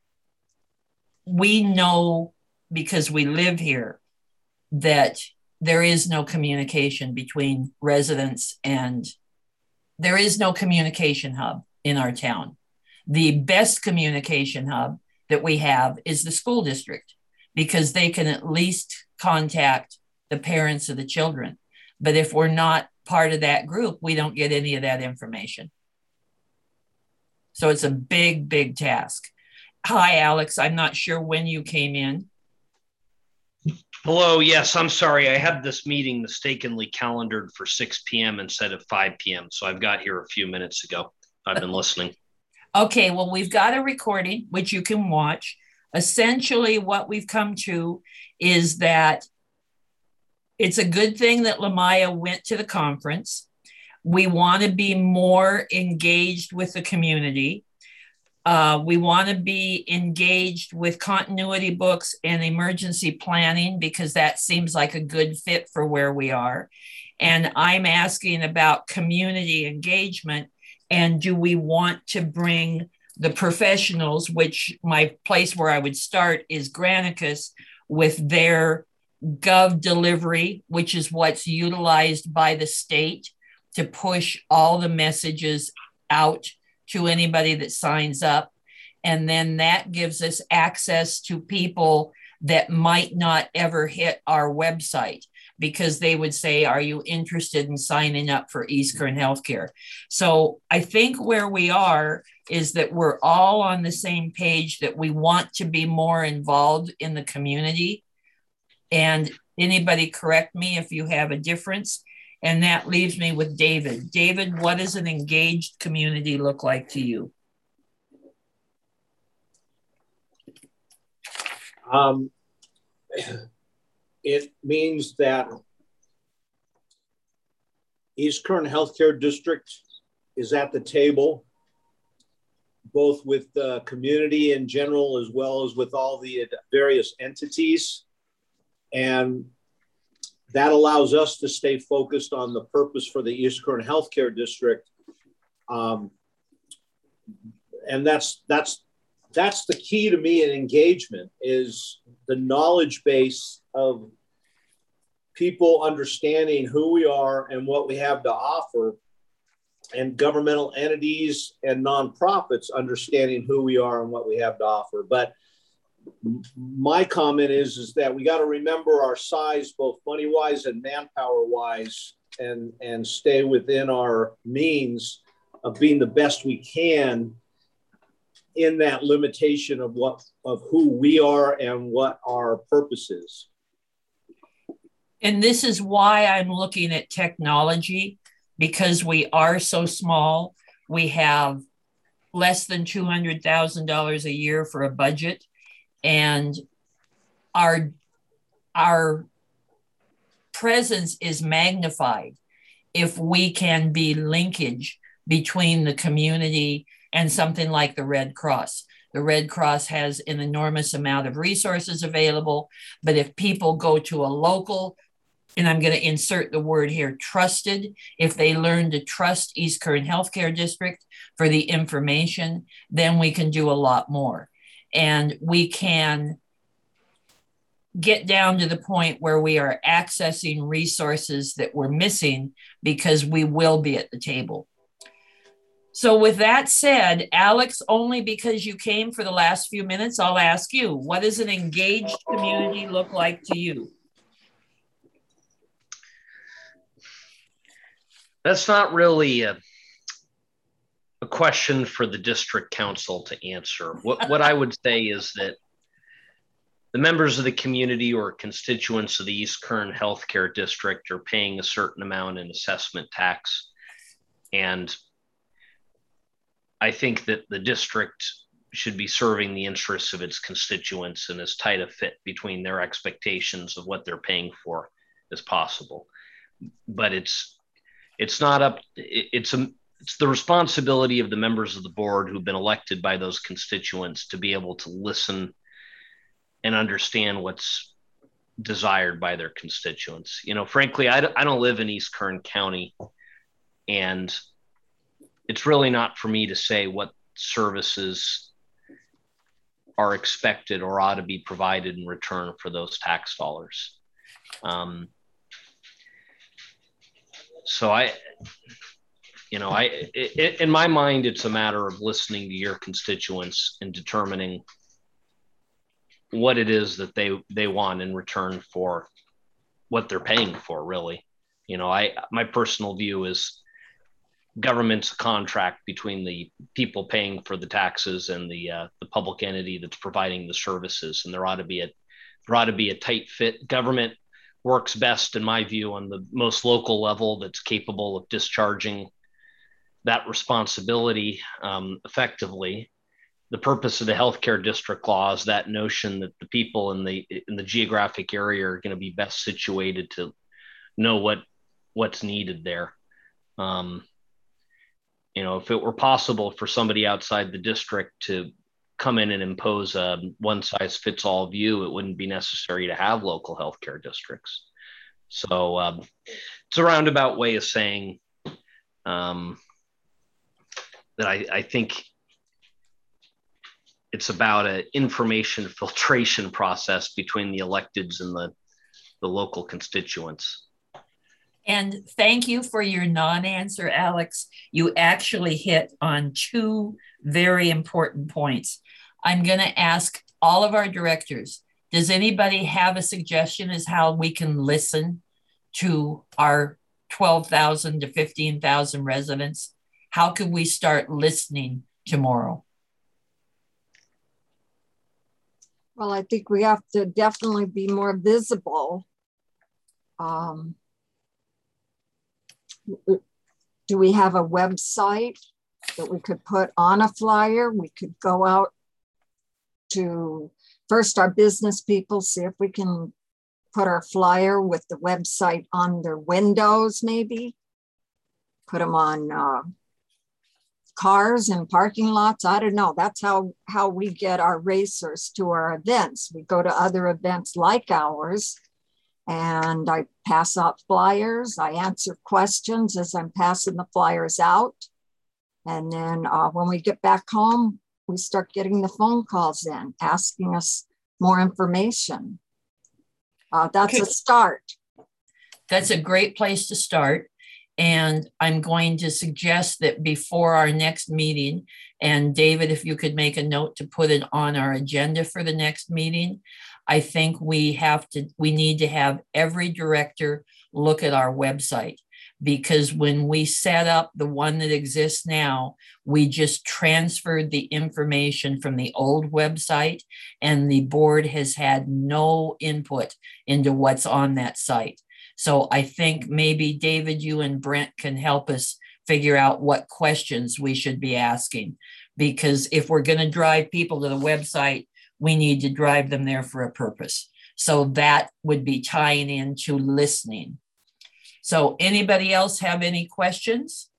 we know, because we live here, that there is no communication between residents and there is no communication hub in our town. The best communication hub that we have is the school district because they can at least contact the parents of the children. But if we're not part of that group, we don't get any of that information. So it's a big, big task. Hi, Alex. I'm not sure when you came in. Hello. Yes, I'm sorry. I had this meeting mistakenly calendared for six p.m. instead of five p.m. So I've got here a few minutes ago. I've been listening. Okay, well, we've got a recording, which you can watch. Essentially, what we've come to is that it's a good thing that Lamaya went to the conference. We want to be more engaged with the community. Uh, we want to be engaged with continuity books and emergency planning because that seems like a good fit for where we are. And I'm asking about community engagement. And do we want to bring the professionals, which my place where I would start is Granicus with their Gov delivery, which is what's utilized by the state to push all the messages out to anybody that signs up. And then that gives us access to people that might not ever hit our website because they would say, are you interested in signing up for East Kern Healthcare? So I think where we are is that we're all on the same page that we want to be more involved in the community. And anybody correct me if you have a difference. And that leaves me with David. David, what does an engaged community look like to you? Um, it means that East Kern Healthcare District is at the table, both with the community in general, as well as with all the various entities. And that allows us to stay focused on the purpose for the East Kern Healthcare District. Um, and that's, that's, that's the key to me in engagement is the knowledge base of people understanding who we are and what we have to offer, and governmental entities and nonprofits understanding who we are and what we have to offer. But my comment is, is that we got to remember our size, both money-wise and manpower-wise, and, and stay within our means of being the best we can in that limitation of what of who we are and what our purpose is. And this is why I'm looking at technology, because we are so small. We have less than two hundred thousand dollars a year for a budget. And our, our presence is magnified if we can be linkage between the community and something like the Red Cross. The Red Cross has an enormous amount of resources available, but if people go to a local, and I'm going to insert the word here, trusted, if they learn to trust East Kern Healthcare District for the information, then we can do a lot more. And we can get down to the point where we are accessing resources that we're missing because we will be at the table. So with that said, Alex, only because you came for the last few minutes, I'll ask you, what does an engaged community look like to you? That's not really a, a question for the district council to answer. What, what I would say is that the members of the community or constituents of the East Kern Healthcare District are paying a certain amount in assessment tax. And I think that the district should be serving the interests of its constituents and as tight a fit between their expectations of what they're paying for as possible. But it's it's not up, it's a, it's the responsibility of the members of the board who've been elected by those constituents to be able to listen and understand what's desired by their constituents. You know, frankly, I, I don't live in East Kern County, and it's really not for me to say what services are expected or ought to be provided in return for those tax dollars. Um, so I, you know, I, it, in my mind, it's a matter of listening to your constituents and determining what it is that they, they want in return for what they're paying for, really. You know, I, my personal view is government's a contract between the people paying for the taxes and the, uh, the public entity that's providing the services. And there ought to be a, there ought to be a tight fit. Government works best, in my view, on the most local level that's capable of discharging that responsibility um, effectively. The purpose of the healthcare district law is that notion that the people in the in the geographic area are going to be best situated to know what what's needed there. Um, you know, if it were possible for somebody outside the district to come in and impose a one-size-fits-all view, it wouldn't be necessary to have local healthcare districts. So um, it's a roundabout way of saying um, that I, I think it's about an information filtration process between the electeds and the, the local constituents. And thank you for your non-answer, Alex. You actually hit on two very important points. I'm going to ask all of our directors, does anybody have a suggestion as how we can listen to our twelve thousand to fifteen thousand residents? How can we start listening tomorrow? Well, I think we have to definitely be more visible. Um, do we have a website that we could put on a flyer? We could go out to first our business people, see if we can put our flyer with the website on their windows, maybe put them on uh, cars and parking lots. I don't know. That's how, how we get our racers to our events. We go to other events like ours, and I pass out flyers. I answer questions as I'm passing the flyers out. And then uh, when we get back home, we start getting the phone calls in, asking us more information. Uh, that's okay. A start. That's a great place to start. And I'm going to suggest that before our next meeting, and David, if you could make a note to put it on our agenda for the next meeting, I think we have to, we need to have every director look at our website, because when we set up the one that exists now, we just transferred the information from the old website, and the board has had no input into what's on that site. So I think maybe David, you and Brent can help us figure out what questions we should be asking, because if we're going to drive people to the website, we need to drive them there for a purpose. So that would be tying into listening. So anybody else have any questions?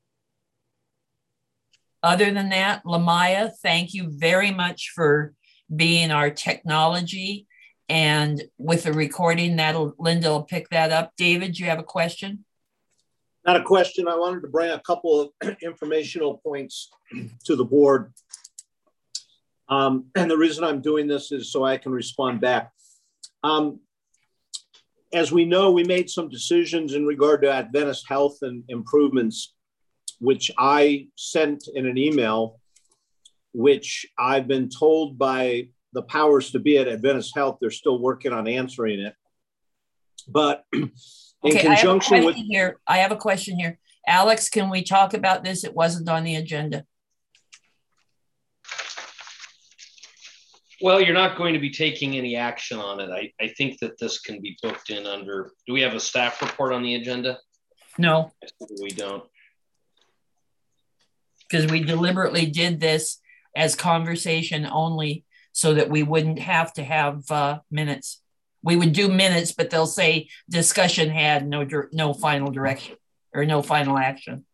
Other than that, Lamaya, thank you very much for being our technology. And with the recording, that'll Linda will pick that up. David, you have a question? Not a question. I wanted to bring a couple of informational points to the board. Um, and the reason I'm doing this is so I can respond back. Um, as we know, we made some decisions in regard to Adventist Health and improvements, which I sent in an email, which I've been told by the powers to be at Adventist Health, they're still working on answering it. But in okay, conjunction I have a with question here. I have a question here. Alex, can we talk about this? It wasn't on the agenda. Well, you're not going to be taking any action on it. I, I think that this can be booked in under, do we have a staff report on the agenda? No, We don't. because we deliberately did this as conversation only so that we wouldn't have to have uh, minutes. We would do minutes, but they'll say discussion had no, no final direction or no final action.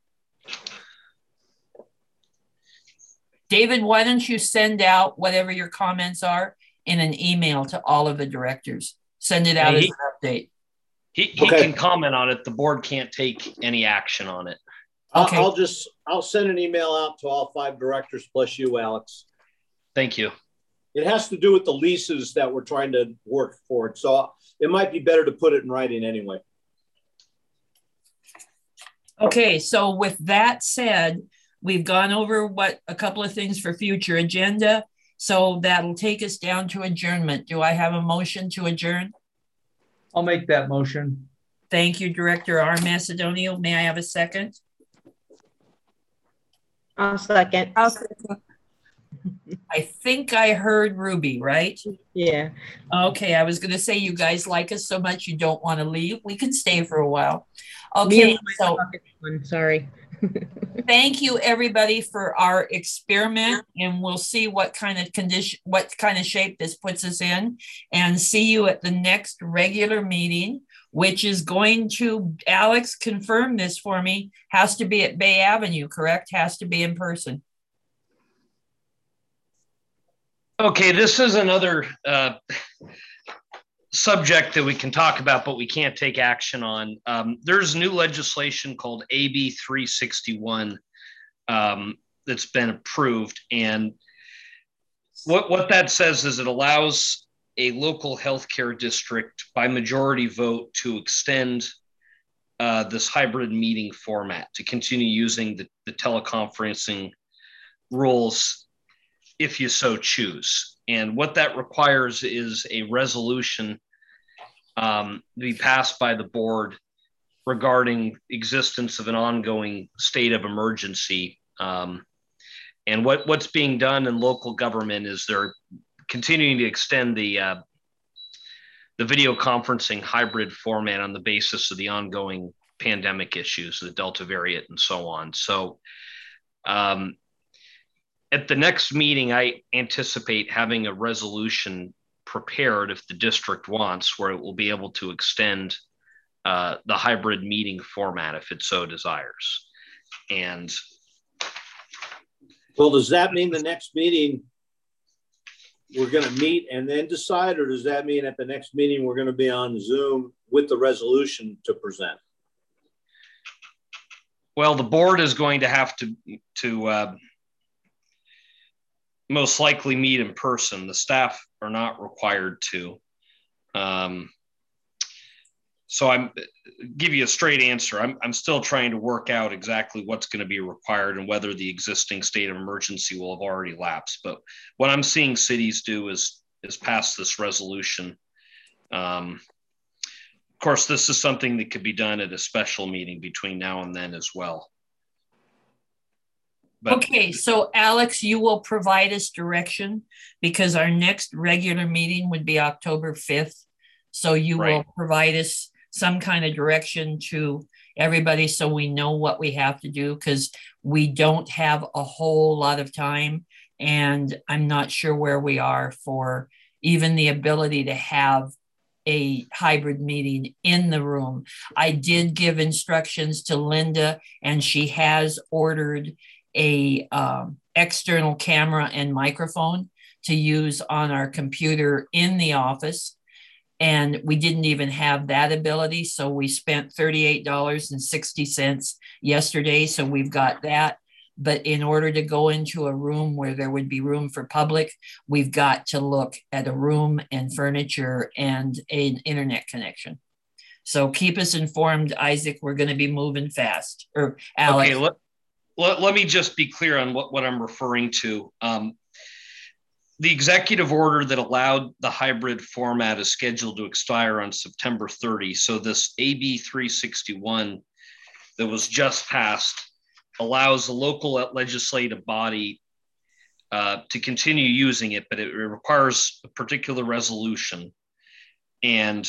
David, why don't you send out whatever your comments are in an email to all of the directors? Send it out Hey, as he, an update. He, he Okay. can comment on it. The board can't take any action on it. Okay. I'll, I'll just, I'll send an email out to all five directors plus you, Alex. Thank you. It has to do with the leases that we're trying to work for. So it might be better to put it in writing anyway. Okay, so with that said, we've gone over what a couple of things for future agenda. So that'll take us down to adjournment. Do I have a motion to adjourn? I'll make that motion. Thank you, Director R. Macedonio. May I have a second? I'll second. I'll second. I think I heard Ruby, right? Yeah. Okay, I was going to say you guys like us so much you don't want to leave. We can stay for a while. Me Okay, and my so pocket one, sorry. thank you everybody for our experiment, and we'll see what kind of condition, what kind of shape this puts us in, and see you at the next regular meeting, which is going to, Alex, confirm this for me, has to be at Bay Avenue, correct? Has to be in person. Okay, this is another uh, subject that we can talk about, but we can't take action on. Um, there's new legislation called A B three sixty-one um, that's been approved. And what, what that says is it allows a local healthcare district by majority vote to extend uh, this hybrid meeting format, to continue using the, the teleconferencing rules if you so choose. And what that requires is a resolution um, to be passed by the board regarding existence of an ongoing state of emergency. Um, and what, what's being done in local government is they're continuing to extend the, uh, the video conferencing hybrid format on the basis of the ongoing pandemic issues, the Delta variant and so on. So um, at the next meeting, I anticipate having a resolution prepared if the district wants, where it will be able to extend uh, the hybrid meeting format if it so desires. And well, does that mean the next meeting we're going to meet and then decide, or does that mean at the next meeting we're going to be on Zoom with the resolution to present? Well, the board is going to have to, to uh, most likely meet in person. The staff are not required to. Um, so I'm give you a straight answer. I'm, I'm still trying to work out exactly what's going to be required and whether the existing state of emergency will have already lapsed. But what I'm seeing cities do is, is pass this resolution. Um, of course, this is something that could be done at a special meeting between now and then as well. But okay, so Alex, you will provide us direction because our next regular meeting would be October fifth. So you right. will provide us some kind of direction to everybody so we know what we have to do, because we don't have a whole lot of time and I'm not sure where we are for even the ability to have a hybrid meeting in the room. I did give instructions to Linda and she has ordered a um, external camera and microphone to use on our computer in the office. And we didn't even have that ability. So we spent thirty-eight dollars and sixty cents yesterday. So we've got that. But in order to go into a room where there would be room for public, we've got to look at a room and furniture and an internet connection. So keep us informed, Isaac. We're going to be moving fast. Or Alex. Okay, let, let, let me just be clear on what, what I'm referring to. Um, the executive order that allowed the hybrid format is scheduled to expire on September thirtieth. So this A B three sixty-one that was just passed allows the local legislative body uh, to continue using it, but it requires a particular resolution. And,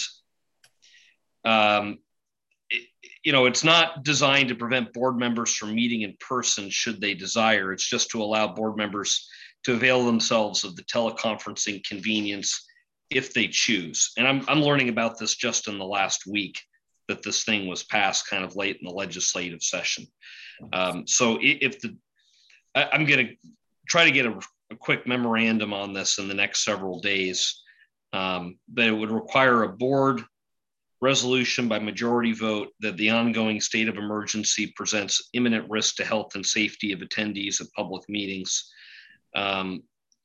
um, it, you know, it's not designed to prevent board members from meeting in person should they desire. It's just to allow board members to avail themselves of the teleconferencing convenience if they choose. And I'm, I'm learning about this just in the last week, that this thing was passed kind of late in the legislative session. Um, so if the, I, I'm going to try to get a, a quick memorandum on this in the next several days, um, but it would require a board resolution by majority vote that the ongoing state of emergency presents imminent risk to health and safety of attendees at public meetings. Um,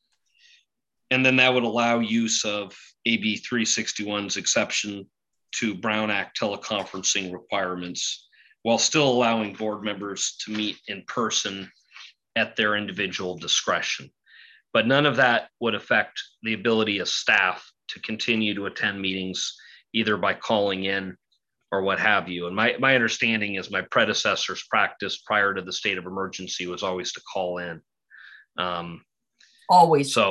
and then that would allow use of A B three sixty-one's exception to Brown Act teleconferencing requirements, while still allowing board members to meet in person at their individual discretion. But none of that would affect the ability of staff to continue to attend meetings, either by calling in or what have you. And my, my understanding is my predecessor's practice prior to the state of emergency was always to call in. Um, Always. So,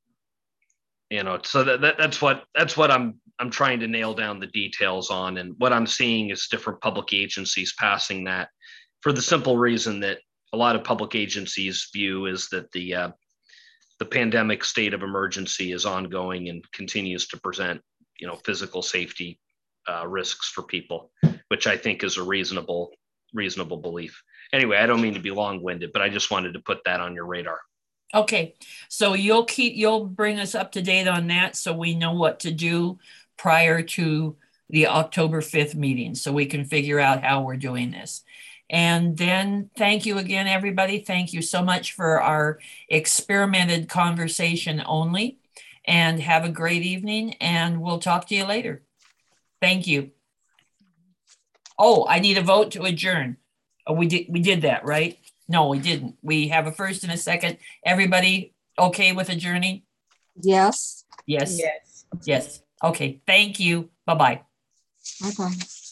you know, so that, that that's what that's what I'm I'm trying to nail down the details on. And what I'm seeing is different public agencies passing that, for the simple reason that a lot of public agencies view is that the uh, the pandemic state of emergency is ongoing and continues to present, you know, physical safety uh, risks for people, which I think is a reasonable reasonable belief. Anyway, I don't mean to be long-winded, but I just wanted to put that on your radar. Okay, so you'll keep, you'll bring us up to date on that so we know what to do prior to the October fifth meeting, so we can figure out how we're doing this. And then thank you again, everybody. Thank you so much for our experimented conversation only, and have a great evening, and we'll talk to you later. Thank you. Oh, I need a vote to adjourn. Oh, we did, we did that, right? No, we didn't. We have a first and a second. Everybody okay with adjourning? Yes. Yes. Yes. Yes. Okay. Thank you. Bye-bye. Okay.